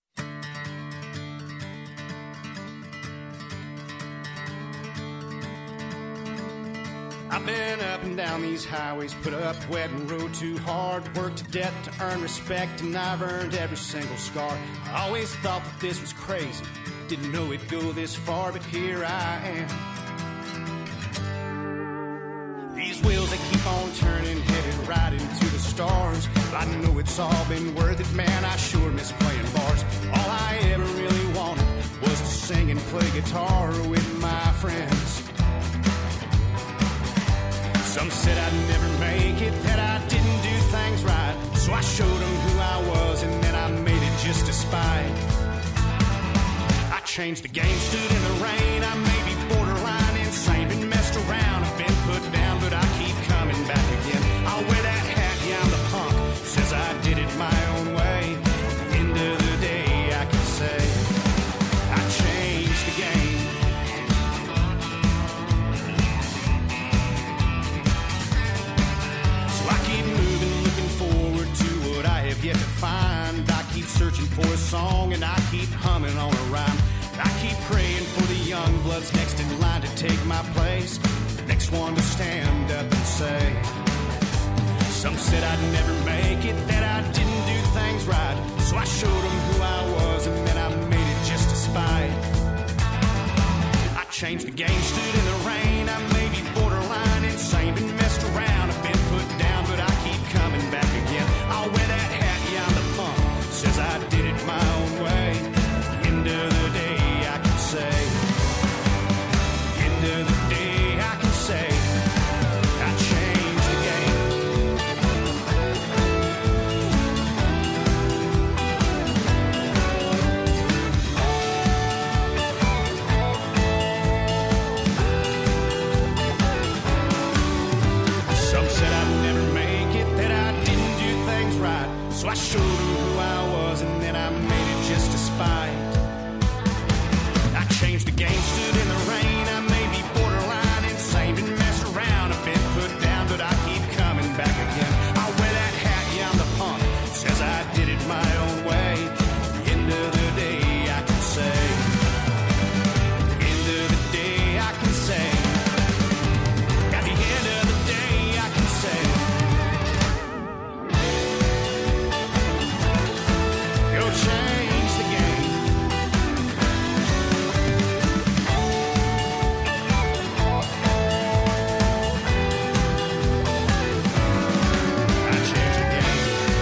I've been up and down these highways, put up wet and rode too hard, worked to death to earn respect, and I've earned every single scar. I always thought that this was crazy, didn't know it'd go this far, but here I am. These wheels, they keep on turning, headed right into the stars. I know it's all been worth it, man, I sure miss playing bars. All I ever really wanted was to sing and play guitar with my friends. Some said I'd never make it, that I didn't do things right. So I showed them who I was, and then I made it just to spite. I changed the game, stood in the rain. I may be borderline insane, been messed around, I've been put down, but I keep coming back again. I'll wear that hat, yeah, I'm the punk. Says I did it my own way. At the end of the day, I can say I changed yet to find. I keep searching for a song and I keep humming on a rhyme. I keep praying for the young bloods next in line to take my place, next one to stand up and say. Some said I'd never make it, that I didn't do things right, so I showed them who I was and then I made it just to spite. I changed the game, stood in the rain, I may be borderline insane, been messed around, I've been put down, but I keep coming back again. I'll wear that hat, yeah, I'm the punk, says I did it my own way. End of the day, I can say, end of the day, I can say, I changed the game. Some said I'd never make it, that I didn't do things right, so I showed them who I was and then I made it just to spite. I changed the game, stood in the rain, I may be borderline insane, been messed around, I've been put down, but I keep coming back again. I'll wear that hat, yeah, I'm the punk, says I did it my own way. End of the day, I can say, end of the day, I can say, at the end of the day, I can say, go change the game. I changed the game.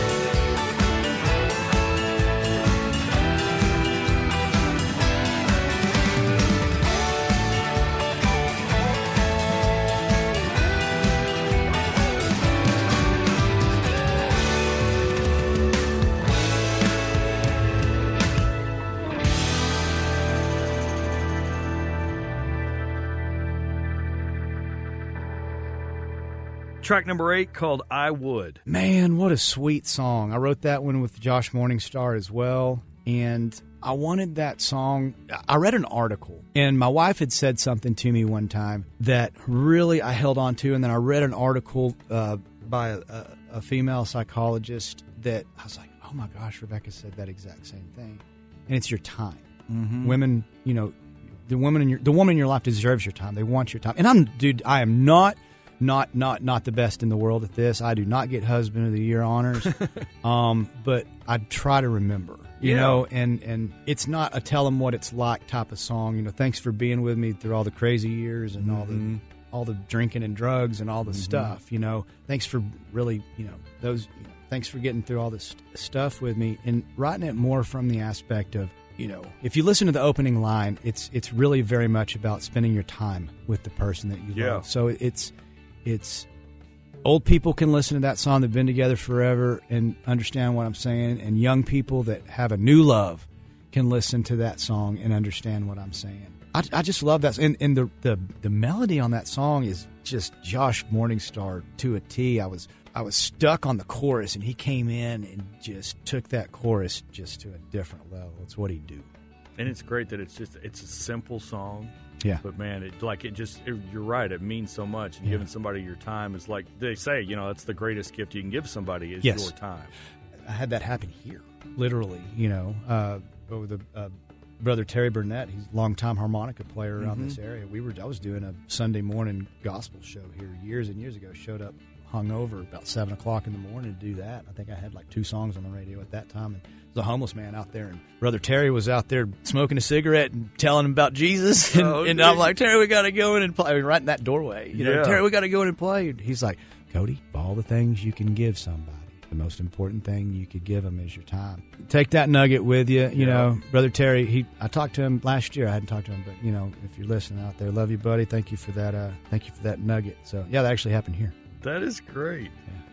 Track number eight called I Would. Man, what a sweet song. I wrote that one with Josh Morningstar as well, and I wanted that song. I read an article, and my wife had said something to me one time that really I held on to, and then I read an article uh, by a, a female psychologist that I was like, oh my gosh, Rebecca said that exact same thing. And it's your time. Mm-hmm. Women, you know, the woman in your the woman in your life deserves your time. They want your time. And I'm, dude, I am not... Not not not the best in the world at this. I do not get Husband of the Year honors, um, but I try to remember, you Yeah. know, and, and it's not a tell them what it's like type of song. You know, thanks for being with me through all the crazy years and all the all the drinking and drugs and all the stuff. You know, thanks for really, you know, those. You know, thanks for getting through all this stuff with me and writing it more from the aspect of, you know, if you listen to the opening line, it's it's really very much about spending your time with the person that you Yeah. love. So it's. It's old people can listen to that song that've been together forever and understand what I'm saying, and young people that have a new love can listen to that song and understand what I'm saying. I, I just love that, and, and the, the the melody on that song is just Josh Morningstar to a T. I was I was stuck on the chorus, and he came in and just took that chorus just to a different level. It's what he do. And it's great that it's just it's a simple song. Yeah. But man, it like it just it, you're right. It means so much. And Yeah. giving somebody your time is like they say. You know, that's the greatest gift you can give somebody is Yes. your time. I had that happen here, literally, you know, uh, with the uh, brother Terry Burnett. He's a longtime harmonica player around Mhm. this area. We were I was doing a Sunday morning gospel show here years and years ago. Showed up hungover about seven o'clock in the morning to do that. I think I had like two songs on the radio at that time, and there was a homeless man out there, and brother Terry was out there smoking a cigarette and telling him about Jesus. And, Oh, and dude. I'm like, Terry, we got to go in and play. I mean, right in that doorway, you know, Yeah. Terry, we got to go in and play. And he's like, Cody, of all the things you can give somebody, the most important thing you could give them is your time. Take that nugget with you. You Yeah. know, brother Terry, he I talked to him last year. I hadn't talked to him, but, you know, if you're listening out there, love you, buddy. Thank you for that. Uh, thank you for that nugget. So, yeah, that actually happened here. That is great.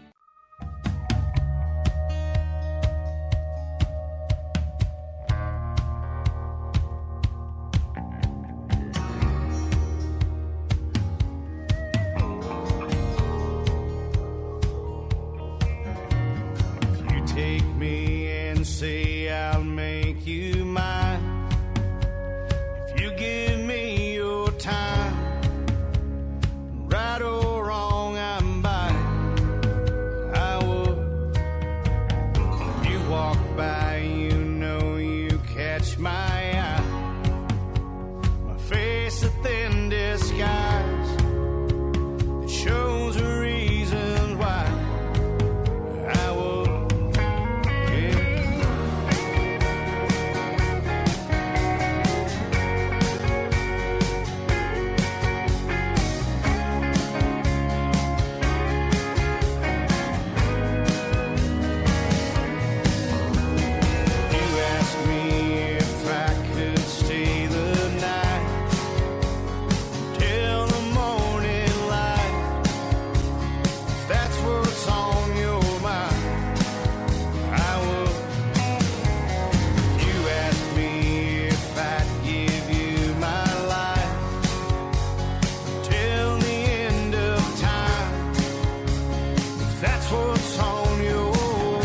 You take me and say I'll make you mine. If you give me your time, right or wrong, I'm by. I would. what's on your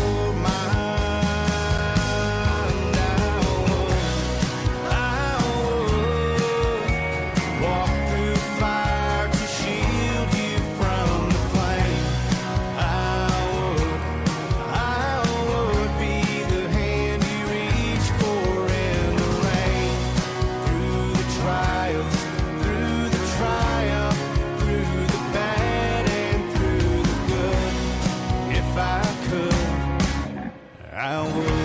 mind. I would, I would walk through fire to shield you from the flame. I would, I would be the hand you reach for in the rain. Through the trials, through the triumph, through the bad and through the good. If I could, I would.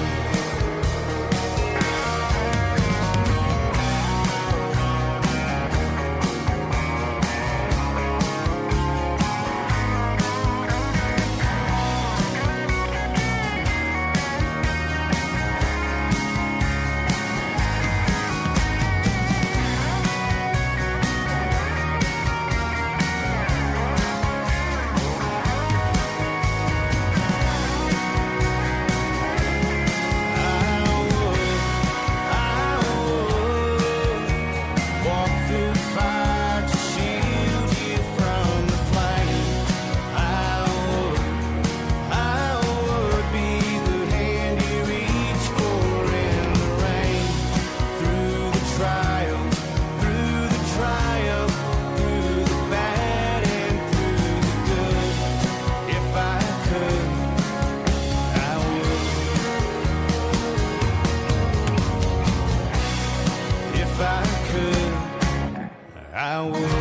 Walk through fire to shield you from the flame. I would, I would be the hand you reach for in the rain. Through the trials, through the triumph, through the bad and through the good. If I could, I would. If I could, I would.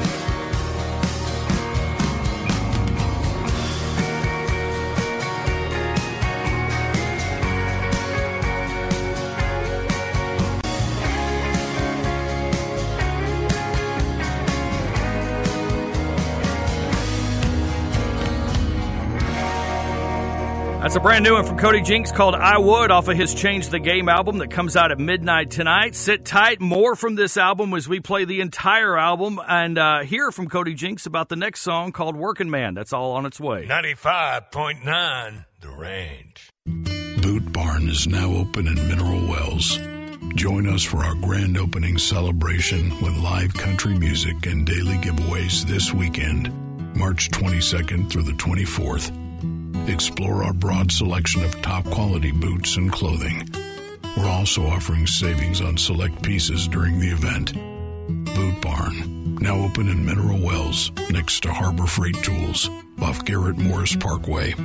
That's a brand new one from Cody Jinks called I Would off of his Change the Game album that comes out at midnight tonight. Sit tight. More from this album as we play the entire album and uh, hear from Cody Jinks about the next song called Working Man. That's all on its way. ninety-five point nine The Range. Boot Barn is now open in Mineral Wells. Join us for our grand opening celebration with live country music and daily giveaways this weekend, March twenty-second through the twenty-fourth. Explore our broad selection of top-quality boots and clothing. We're also offering savings on select pieces during the event. Boot Barn, now open in Mineral Wells, next to Harbor Freight Tools, off Garrett Morris Parkway.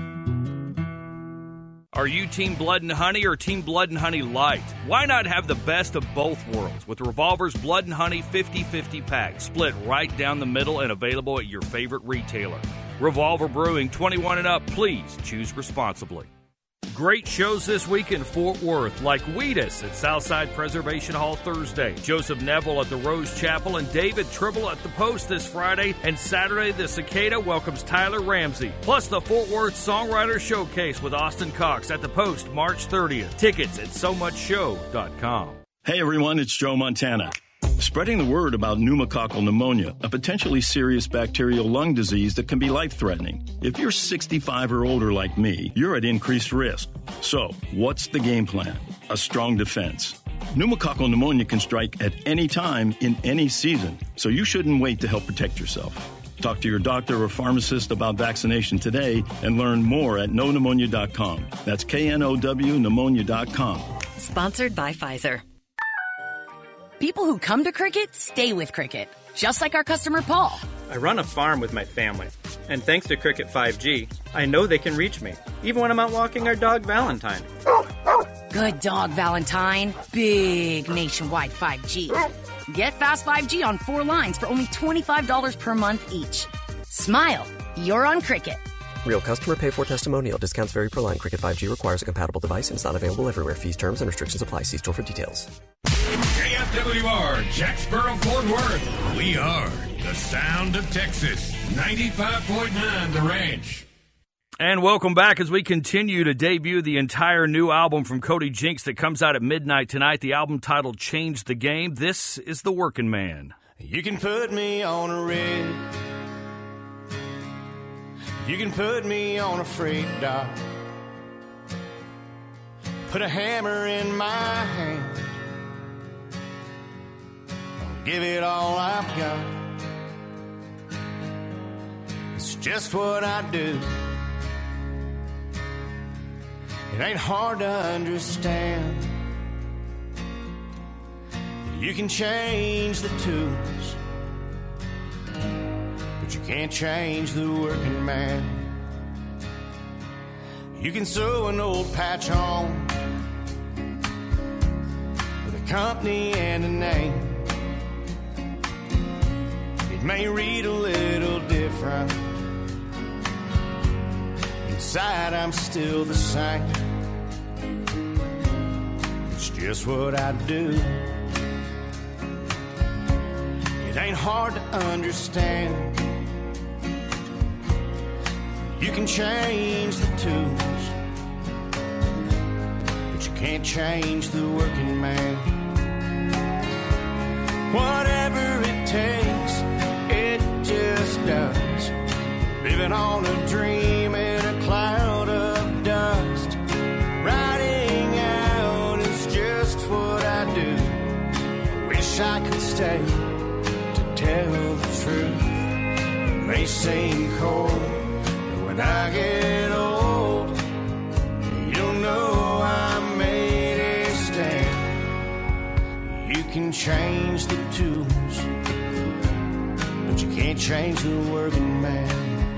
Are you Team Blood and Honey or Team Blood and Honey Light? Why not have the best of both worlds with Revolver's Blood and Honey fifty-fifty pack, split right down the middle and available at your favorite retailer. Revolver Brewing, twenty-one and up. Please choose responsibly. Great shows this week in Fort Worth, like Wheatus at Southside Preservation Hall Thursday, Joseph Neville at the Rose Chapel, and David Tribble at the Post this Friday. And Saturday, the Cicada welcomes Tyler Ramsey. Plus, the Fort Worth Songwriter Showcase with Austin Cox at the Post March thirtieth. Tickets at so much show dot com. Hey everyone, it's Joe Montana. Spreading the word about pneumococcal pneumonia, a potentially serious bacterial lung disease that can be life-threatening. If you're sixty-five or older like me, you're at increased risk. So, what's the game plan? A strong defense. Pneumococcal pneumonia can strike at any time in any season, so you shouldn't wait to help protect yourself. Talk to your doctor or pharmacist about vaccination today and learn more at know pneumonia dot com. That's K N O W pneumonia dot com. Sponsored by Pfizer. People who come to Cricket stay with Cricket, just like our customer Paul. I run a farm with my family, and thanks to Cricket five G, I know they can reach me, even when I'm out walking our dog Valentine. Good dog, Valentine. Big nationwide five G. Get fast five G on four lines for only twenty-five dollars per month each. Smile, you're on Cricket. Real customer pay for testimonial. Discounts vary per line. Cricket five G requires a compatible device and is not available everywhere. Fees, terms, and restrictions apply. See store for details. K F W R, Jacksboro, Fort Worth. We are the sound of Texas. ninety-five point nine The Ranch. And welcome back as we continue to debut the entire new album from Cody Jinks that comes out at midnight tonight. The album titled Change the Game. This is The Working Man. You can put me on a rig. You can put me on a freight dock. Put a hammer in my hand. I'll give it all I've got. It's just what I do. It ain't hard to understand. You can change the tools, but you can't change the working man. You can sew an old patch on with a company and a name. It may read a little different. Inside I'm still the same. It's just what I do. It ain't hard to understand. You can change the tools, but you can't change the working man. Whatever it takes, it just does. Living on a dream in a cloud of dust. Riding out is just what I do. I wish I could stay to tell the truth. It may seem cold, but when I get old, you'll know I made a stand. You can change the tools, but you can't change the working man.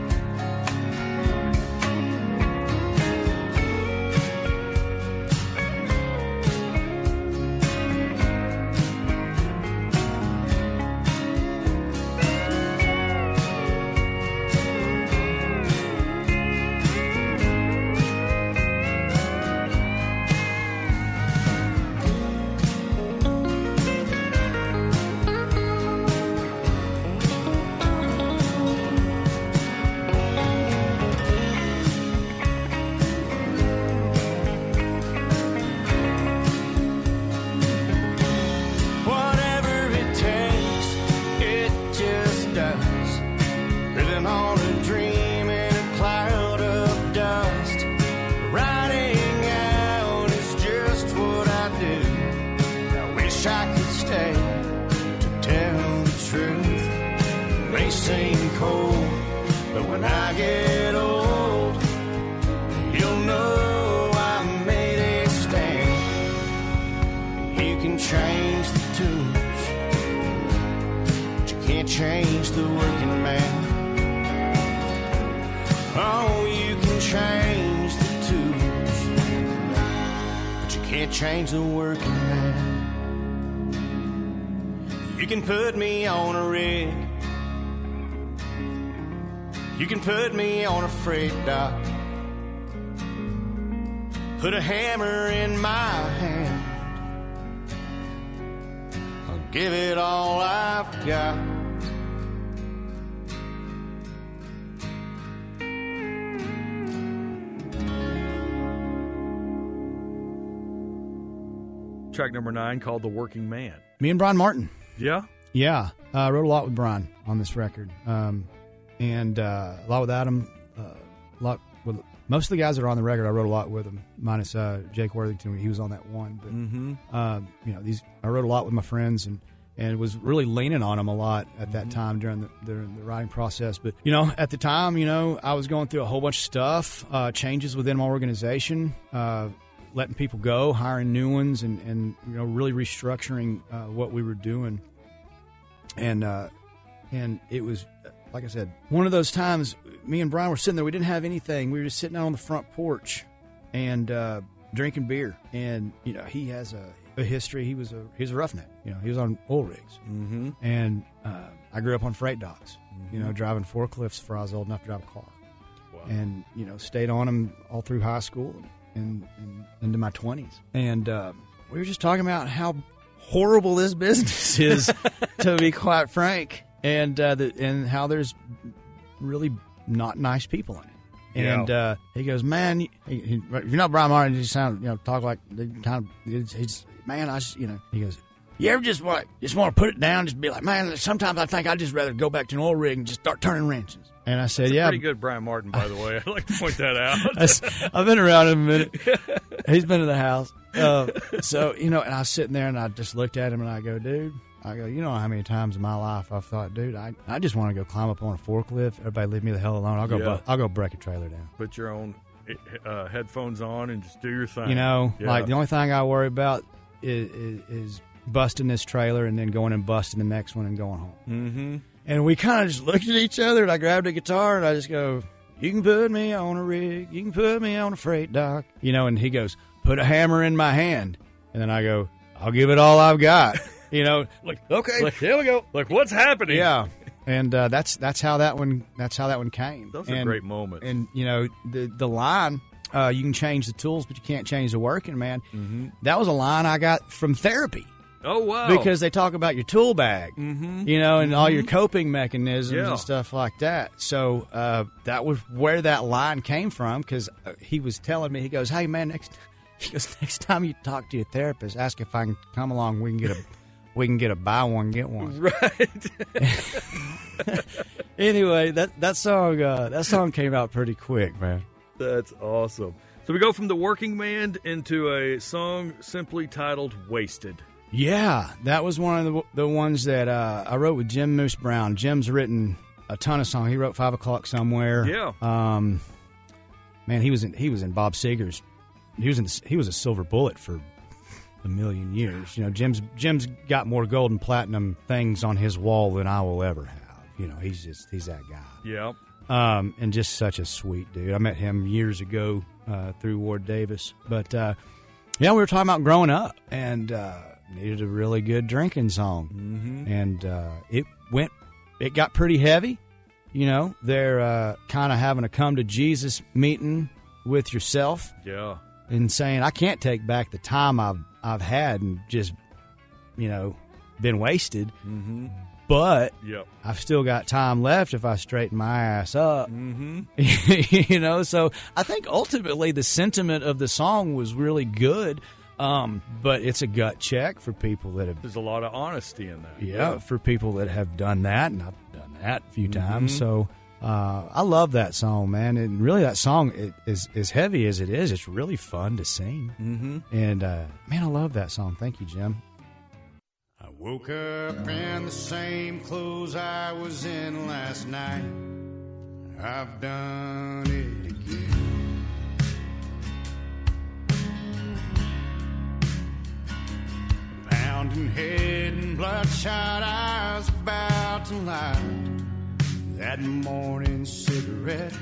Change the working man. You can put me on a rig. You can put me on a freight dock. Put a hammer in my hand. I'll give it all I've got. Track number nine called The Working Man. Me and Brian Martin. Yeah? Yeah. I uh, wrote a lot with Brian on this record. Um, and uh, a lot with Adam. Uh, a lot with most of the guys that are on the record, I wrote a lot with them, minus uh, Jake Worthington. He was on that one. But, mm-hmm. uh, you know, these I wrote a lot with my friends and, and was really leaning on them a lot at that mm-hmm. time during the, during the writing process. But, you know, at the time, you know, I was going through a whole bunch of stuff, uh, changes within my organization, uh letting people go, hiring new ones, and, and you know, really restructuring uh, what we were doing. And uh, and it was, like I said, one of those times me and Brian were sitting there. We didn't have anything. We were just sitting out on the front porch and uh, drinking beer. And, you know, he has a, a history. He was a he was a roughneck. You know, he was on oil rigs. Mm-hmm. And uh, I grew up on freight docks, mm-hmm. you know, driving forklifts before I was old enough to drive a car. Wow. And, you know, stayed on them all through high school. And, and into my twenties, and uh, we were just talking about how horrible this business is, to be quite frank, and uh, the, and how there's really not nice people in it. And yeah. uh, he goes, man, he, he, you're not Brian Martin. You sound, you know, talk like kind of. He's man, I just, you know. He goes, you ever just want just want to put it down, just be like, man. Sometimes I think I'd just rather go back to an oil rig and just start turning wrenches. And I said, That's yeah. pretty good Brian Martin, by the way. I'd like to point that out. I've been around him a minute. He's been in the house. Uh, so, you know, and I was sitting there and I just looked at him and I go, dude, I go, you know how many times in my life I've thought, dude, I, I just want to go climb up on a forklift. Everybody leave me the hell alone. I'll go, Yeah. bu- I'll go break a trailer down. Put your own uh, headphones on and just do your thing. You know, Yeah. like the only thing I worry about is, is, is busting this trailer and then going and busting the next one and going home. Mm-hmm. And we kind of just looked at each other, and I grabbed a guitar, and I just go, you can put me on a rig, you can put me on a freight dock. You know, and he goes, put a hammer in my hand. And then I go, I'll give it all I've got. You know, like, okay, Like, here we go. Like, what's happening? Yeah. And uh, that's that's how that one that's how that one came. Those are and, great moments. And, you know, the, the line, uh, you can change the tools, but you can't change the working, man. Mm-hmm. That was a line I got from therapy. Oh, wow. Because they talk about your tool bag, Mhm. you know, and all your Mhm. coping mechanisms Yeah. and stuff like that. So uh, that was where that line came from, because uh, he was telling me, he goes, hey, man, next he goes, next time you talk to your therapist, ask if I can come along. We can get a we can get a buy one, get one. Right. Anyway, that, that, song, uh, that song came out pretty quick, man. That's awesome. So we go from the working man into a song simply titled Wasted. Yeah, that was one of the the ones that uh, I wrote with Jim Moose Brown. Jim's written a ton of songs. He wrote Five O'Clock Somewhere. Yeah. Um, man, he was in he was in Bob Seger's. He was in he was a Silver Bullet for a million years. You know, Jim's Jim's got more gold and platinum things on his wall than I will ever have. You know, he's just he's that guy. Yeah. Um, and just such a sweet dude. I met him years ago uh, through Ward Davis. But uh, yeah, we were talking about growing up and. Uh, Needed a really good drinking song, mm-hmm. and uh, it went. It got pretty heavy, you know. They're uh, kind of having a come to Jesus meeting with yourself, Yeah. and saying, "I can't take back the time I've I've had and just, you know, been wasted, Mm-hmm. but Yep. I've still got time left if I straighten my ass up." Mm-hmm. You know, so I think ultimately the sentiment of the song was really good. Um, but it's a gut check for people that have. There's a lot of honesty in that. Yeah, for people that have done that, and I've done that a few Mhm. times. So uh, I love that song, man. And really, that song it, is as heavy as it is. It's really fun to sing. Mm-hmm. And uh, man, I love that song. Thank you, Jim. I woke up in the same clothes I was in last night. I've done it again. Pounding head and bloodshot eyes about to light that morning cigarette.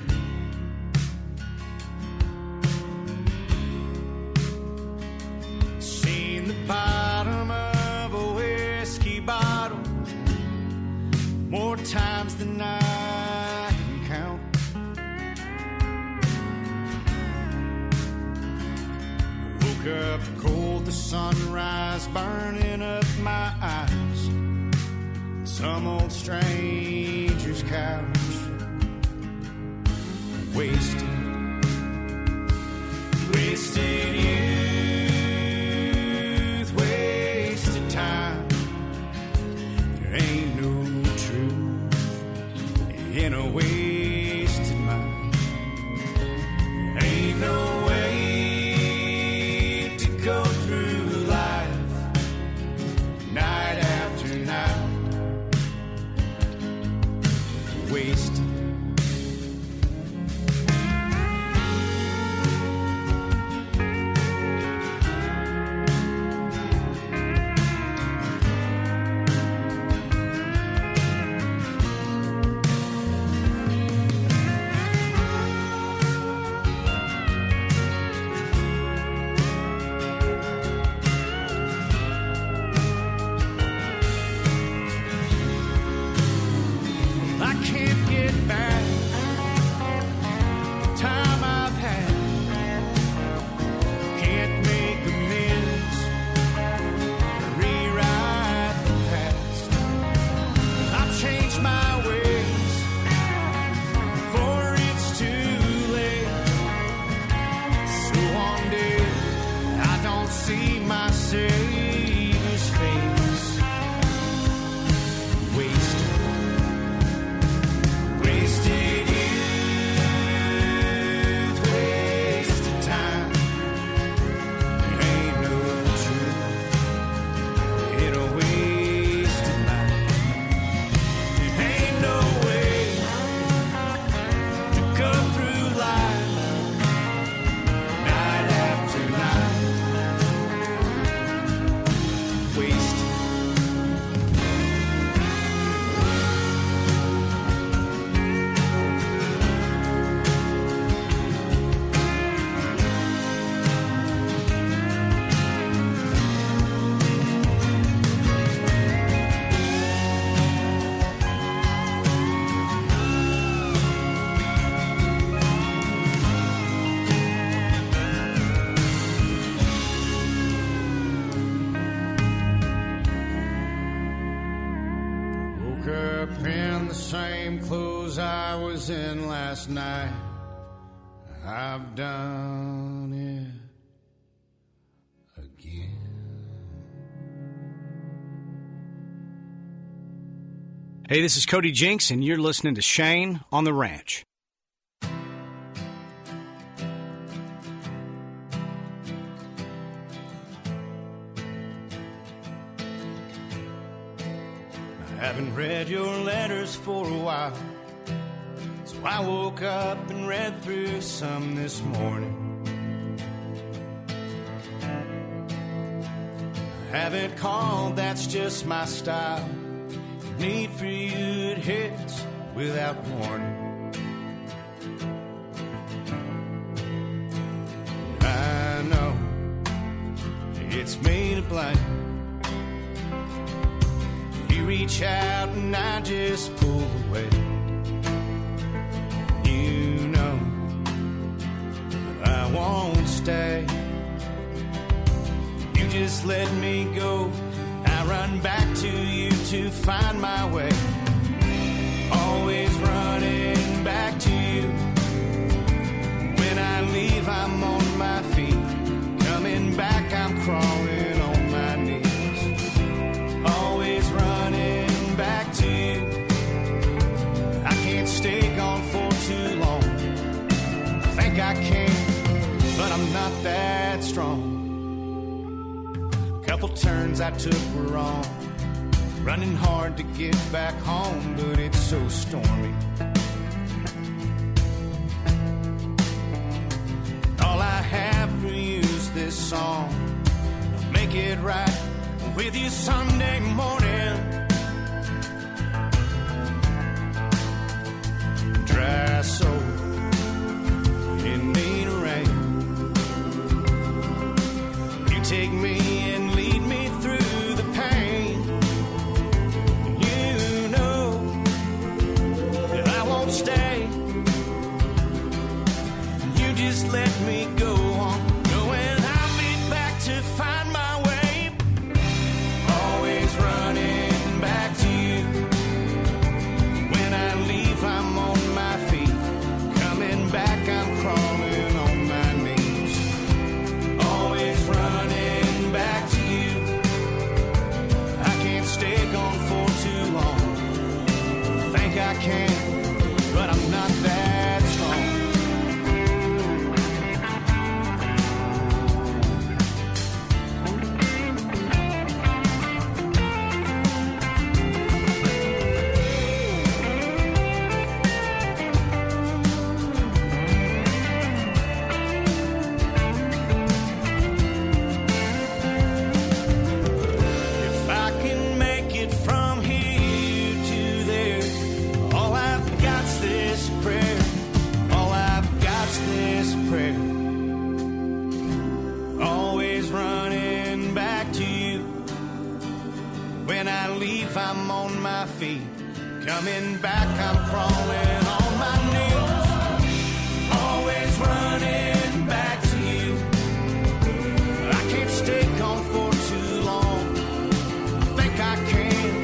Seen the bottom of a whiskey bottle more times than I can count. Woke up cold, the sunrise burning up my eyes. Some old stranger's couch. Wasted, wasted youth, wasted time. There ain't no truth in a wasted mind. There ain't no way to go through life night after night. Wasted. I can't get back the time I've had. Can't make amends, rewrite the past. I've changed my ways before it's too late. So one day I don't see my Savior's face. Wasted. Wasted youth, wasted time. There ain't no truth in a wasted life. There ain't no way to go through life clothes I was in last night. I've done it again. Hey, this is Cody Jinks, and you're listening to Shane on the Ranch. I haven't read your letters for a while, so I woke up and read through some this morning. I haven't called, that's just my style. Need for you, it hits without warning. I know it's me to blame. You reach out and I just pull away. You know I won't stay. You just let me go. I run back to you to find my way. Always running back to you. When I leave, I'm on my feet. Coming back, I'm crawling on my knees. Always running back to you. I can't stay gone for too long. Think I can, but I'm not that strong. Couple turns I took were wrong. Running hard to get back home, but it's so stormy. All I have for you is this song. I'll make it right with you Sunday morning. Dry soul in the rain. You take me and lead me through the pain. You know that I won't stay. You just let me go on, knowing I'll be back to find my way. Always running back to you. When I leave, I'm on my feet. Coming back, I'm crawling on my knees. Always running back to you. I can't stay gone for too long. Think I can, but I'm not that strong. If I can make it from here to there, all I've got's this prayer. All I've got's this prayer. Always running back to you. When I leave, I'm on my feet. Coming back, I'm crawling on my knees. Always running back to you. I can't stay gone for too long. Think I can.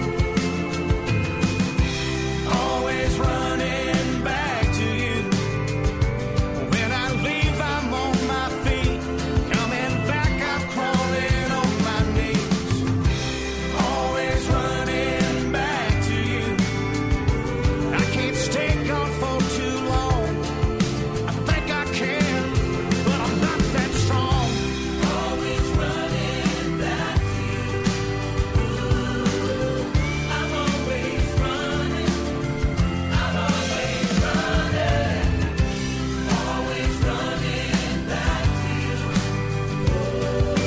Always running back to you. When I leave, I'm on my feet. Coming back, I'm crawling on my knees. Always running back to you. I can't stay gone for too long. I think I can, but I'm not that strong. Always running back to you. I'm always running. I'm always running. Always running back to you.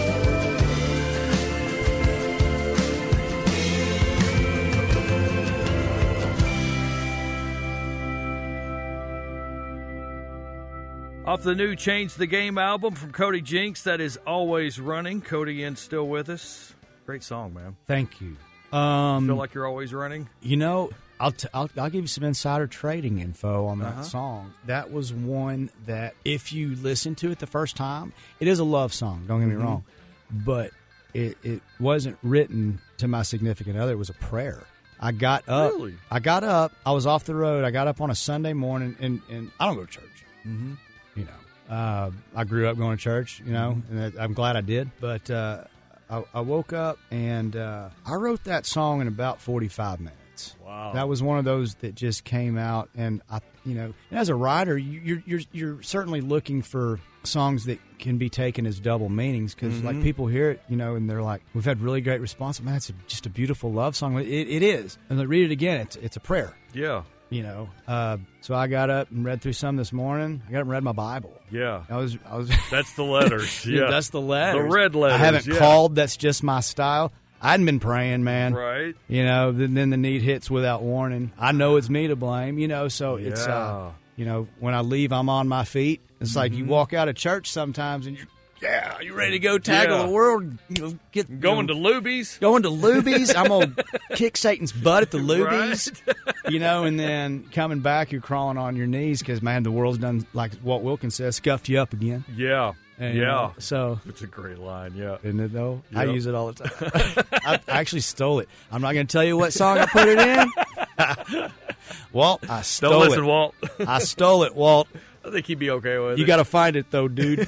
Off the new Change the Game album from Cody Jinks, that is Always Running. Cody Ian still with us. Great song, man. Thank you. Um, Feel like you're always running? You know, I'll, t- I'll I'll give you some insider trading info on that Uh-huh. song. That was one that if you listen to it the first time, it is a love song. Don't get me Mhm. wrong, but it, it wasn't written to my significant other. It was a prayer. I got up. Really? I got up. I was off the road. I got up on a Sunday morning, and, and I don't go to church. Mm-hmm. You know, uh, I grew up going to church, you know, Mm-hmm. and I'm glad I did. But uh, I, I woke up, and uh, I wrote that song in about forty-five minutes. Wow. That was one of those that just came out, and I, you know, as a writer, you, you're you're you're certainly looking for songs that can be taken as double meanings because, Mm-hmm. like, people hear it, you know, and they're like, "We've had really great response." Man, it's a, just a beautiful love song. It, it is, and they read it again. It's it's a prayer. Yeah. You know, uh, so I got up and read through some this morning. I got up and read my Bible. Yeah. I was, I was. That's the letters. Yeah. That's the letters. The red letters. I haven't yeah. called. That's just my style. I hadn't been praying, man. Right. You know, then, then the need hits without warning. I know it's me to blame, you know, so Yeah. it's, uh, you know, when I leave, I'm on my feet. It's like you walk out of church sometimes and you're, yeah, you ready to go tackle Yeah. the world? You know, get Going you to know, Luby's. Going to Luby's. I'm going to kick Satan's butt at the Luby's. Right. You know, and then coming back, you're crawling on your knees because, man, the world's done, like Walt Wilkins says, scuffed you up again. Yeah. And, you yeah. know, so It's a great line, yeah. isn't it though? I Yep. use it all the time. I actually stole it. I'm not going to tell you what song I put it in. Walt, I stole Don't listen, it. Walt. I stole it, Walt. I think he'd be okay with it. You got to find it though, dude.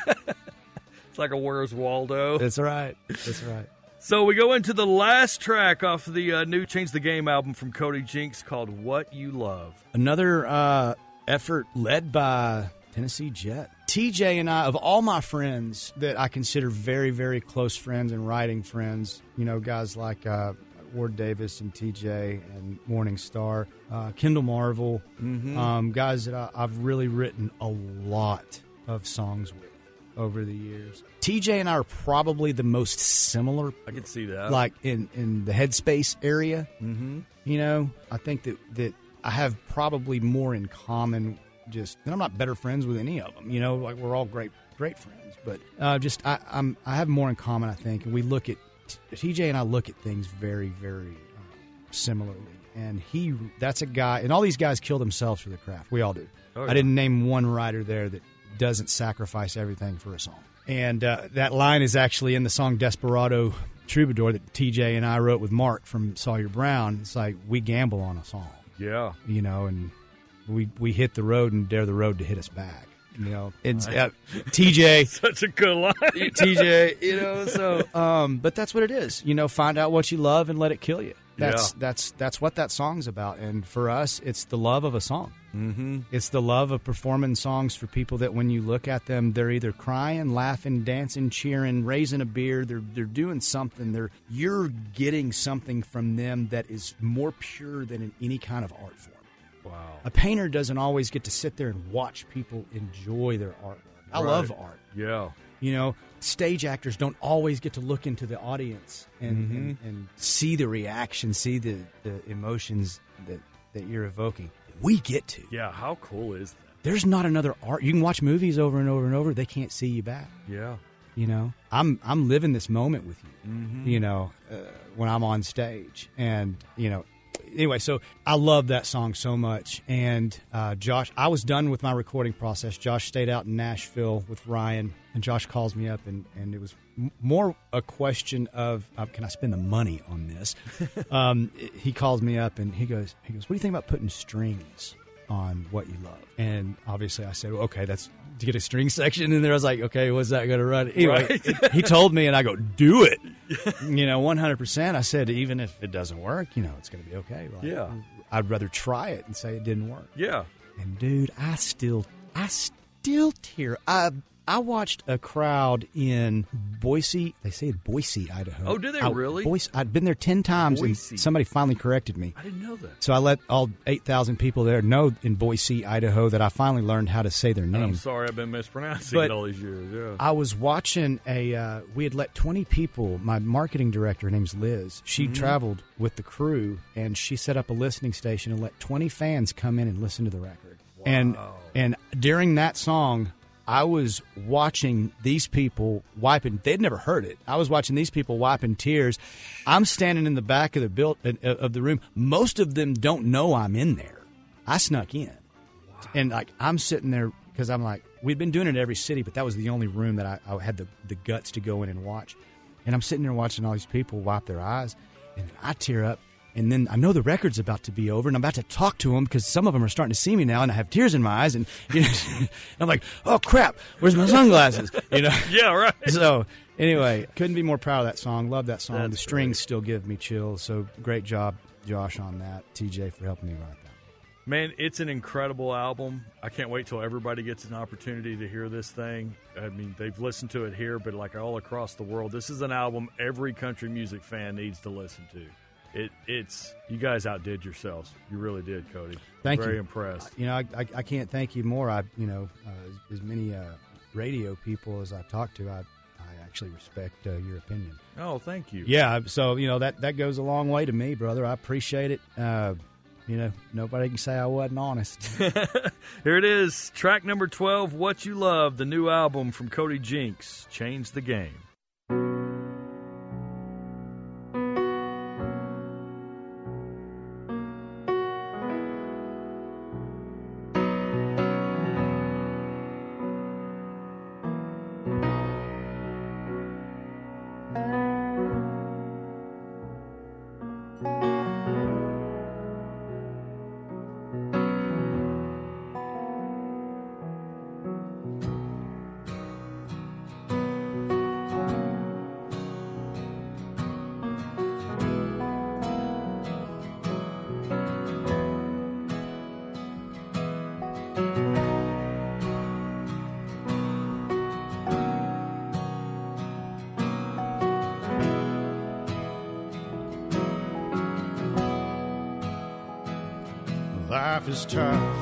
It's like a Where's Waldo. That's right. That's right. So we go into the last track off the uh, new Change the Game album from Cody Jinks called What You Love. Another uh, effort led by Tennessee Jet. T J and I, of all my friends that I consider very, very close friends and writing friends, you know, guys like uh, Ward Davis and T J and Morning Star, uh, Kendall Marvel, Mhm. um, guys that I, I've really written a lot of songs with over the years. T J and I are probably the most similar. I can see that. Like in, in the headspace area. Mm-hmm. You know, I think that, that I have probably more in common. Just, and I'm not better friends with any of them. You know, like we're all great, great friends. But uh, just, I, I'm, I have more in common, I think. And we look at T J and I look at things very, very uh, similarly. And he, that's a guy, and all these guys kill themselves for the craft. We all do. Oh, I yeah. didn't name one writer there that doesn't sacrifice everything for a song. And uh, that line is actually in the song Desperado Troubadour that T J and I wrote with Mark from Sawyer Brown. It's like, we gamble on a song. Yeah. You know, and we we hit the road and dare the road to hit us back. You know, and uh, T J, Such a good line. T J, you know, so um, but that's what it is. You know, find out what you love and let it kill you. That's Yeah. that's that's what that song's about. And for us, it's the love of a song. Mm-hmm. It's the love of performing songs for people that when you look at them, they're either crying, laughing, dancing, cheering, raising a beer. They're they're doing something. They're you're getting something from them that is more pure than in any kind of art form. Wow. A painter doesn't always get to sit there and watch people enjoy their artwork. I Right. love art. Yeah. You know, stage actors don't always get to look into the audience and, Mhm. and, and see the reaction, see the, the emotions that, that you're evoking. We get to. Yeah, how cool is that? There's not another art. You can watch movies over and over and over. They can't see you back. Yeah. You know, I'm I'm living this moment with you. Mhm. You know, uh, when I'm on stage, and you know, anyway. So I love that song so much. And uh, Josh, I was done with my recording process. Josh stayed out in Nashville with Ryan, and Josh calls me up, and and it was m- more a question of uh, can I spend the money on this? um, he calls me up, and he goes, he goes, what do you think about putting strings on What You Love? And obviously I said, well, okay, that's to get a string section in there. I was like, okay, what's that going to run? Anyway, Right. it- he told me, and I go, do it. You know, one hundred percent. I said, even if it doesn't work, you know, it's going to be okay. Like, Yeah. I'd rather try it and say it didn't work. Yeah. And dude, I still, I still tear. I I watched a crowd in Boise. They say Boise, Idaho. Oh, do they I- really? Boise. I'd been there ten times, Boise. and somebody finally corrected me. I didn't know that. So I let all eight thousand people there know in Boise, Idaho, that I finally learned how to say their And name. I'm sorry I've been mispronouncing But it all these years. Yeah. I was watching a, uh, we had let twenty people, my marketing director, her name's Liz, she Mhm. traveled with the crew, and she set up a listening station and let twenty fans come in and listen to the record. And and during that song, I was watching these people wiping, they'd never heard it. I was watching these people wiping tears. I'm standing in the back of the build, of the room. Most of them don't know I'm in there. I snuck in. And like I'm sitting there because I'm like, we'd been doing it in every city, but that was the only room that I, I had the, the guts to go in and watch. And I'm sitting there watching all these people wipe their eyes, and I tear up. And then I know the record's about to be over, and I'm about to talk to them because some of them are starting to see me now, and I have tears in my eyes. And you know, I'm like, oh, crap, where's my sunglasses? You know? Yeah, right. So anyway, couldn't be more proud of that song. Love that song. That's the strings great. still give me chills. So great job, Josh, on that. T J for helping me write that. Man, it's an incredible album. I can't wait till everybody gets an opportunity to hear this thing. I mean, they've listened to it here, but like all across the world, this is an album every country music fan needs to listen to. It, it's you guys outdid yourselves. You really did, Cody. Thank I'm very you. impressed. You know, I, I, I can't thank you more. I, you know, uh, as, as many uh, radio people as I talk to, I, I actually respect uh, your opinion. Oh, thank you. Yeah, so you know that that goes a long way to me, brother. I appreciate it. Uh, you know, nobody can say I wasn't honest. Here it is, track number twelve, What You Love, the new album from Cody Jinks, Change the Game. Life is tough,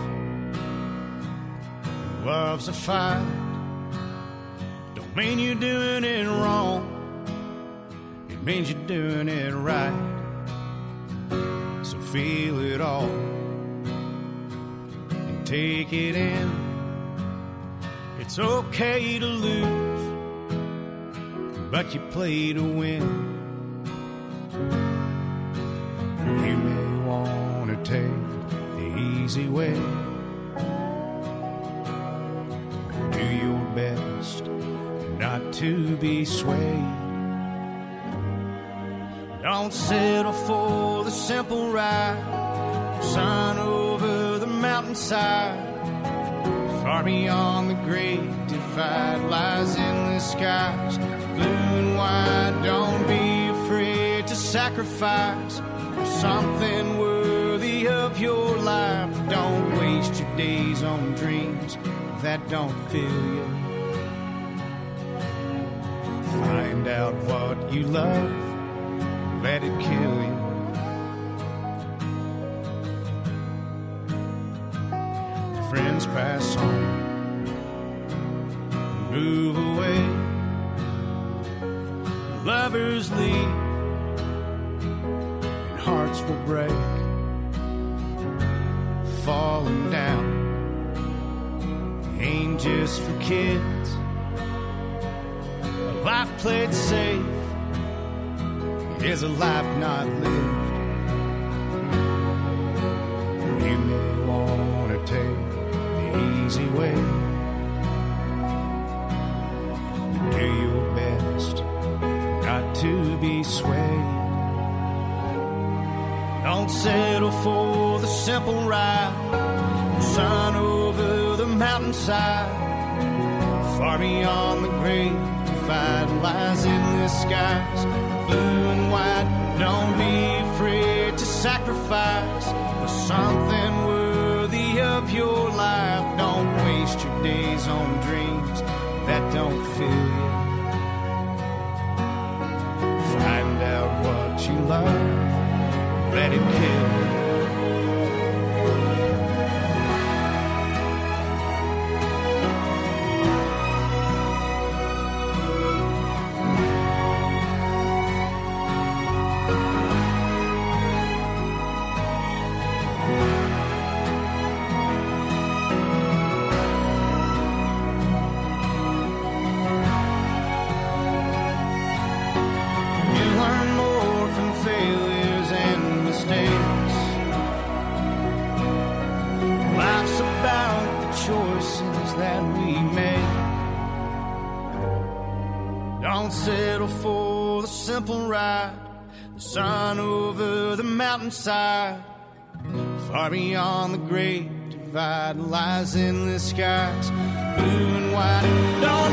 love's a fight. Don't mean you're doing it wrong, it means you're doing it right. So feel it all and take it in. It's okay to lose, but you play to win. You may want to take easy way. Do your best not to be swayed. Don't settle for the simple ride. Sun over the mountainside. Far beyond the great divide lies in the skies, blue and white. Don't be afraid to sacrifice for something worthy of your life. Don't waste your days on dreams that don't fill you. Find out what you love, let it kill you. Friends pass on, move away. Lovers leave, and hearts will break. Falling down ain't just for kids. A life played safe is a life not lived. You may want to take the easy way. Do your best not to be swayed. Don't settle for the simple ride. The sun over the mountainside. Far beyond the great divide lies in the skies, blue and white. Don't be afraid to sacrifice for something worthy of your life. Don't waste your days on dreams that don't fill you. Find out what you love, let it kill. Settle for the simple ride. The The sun over the mountainside, far beyond the great divide, lies endless skies, blue and white. Don't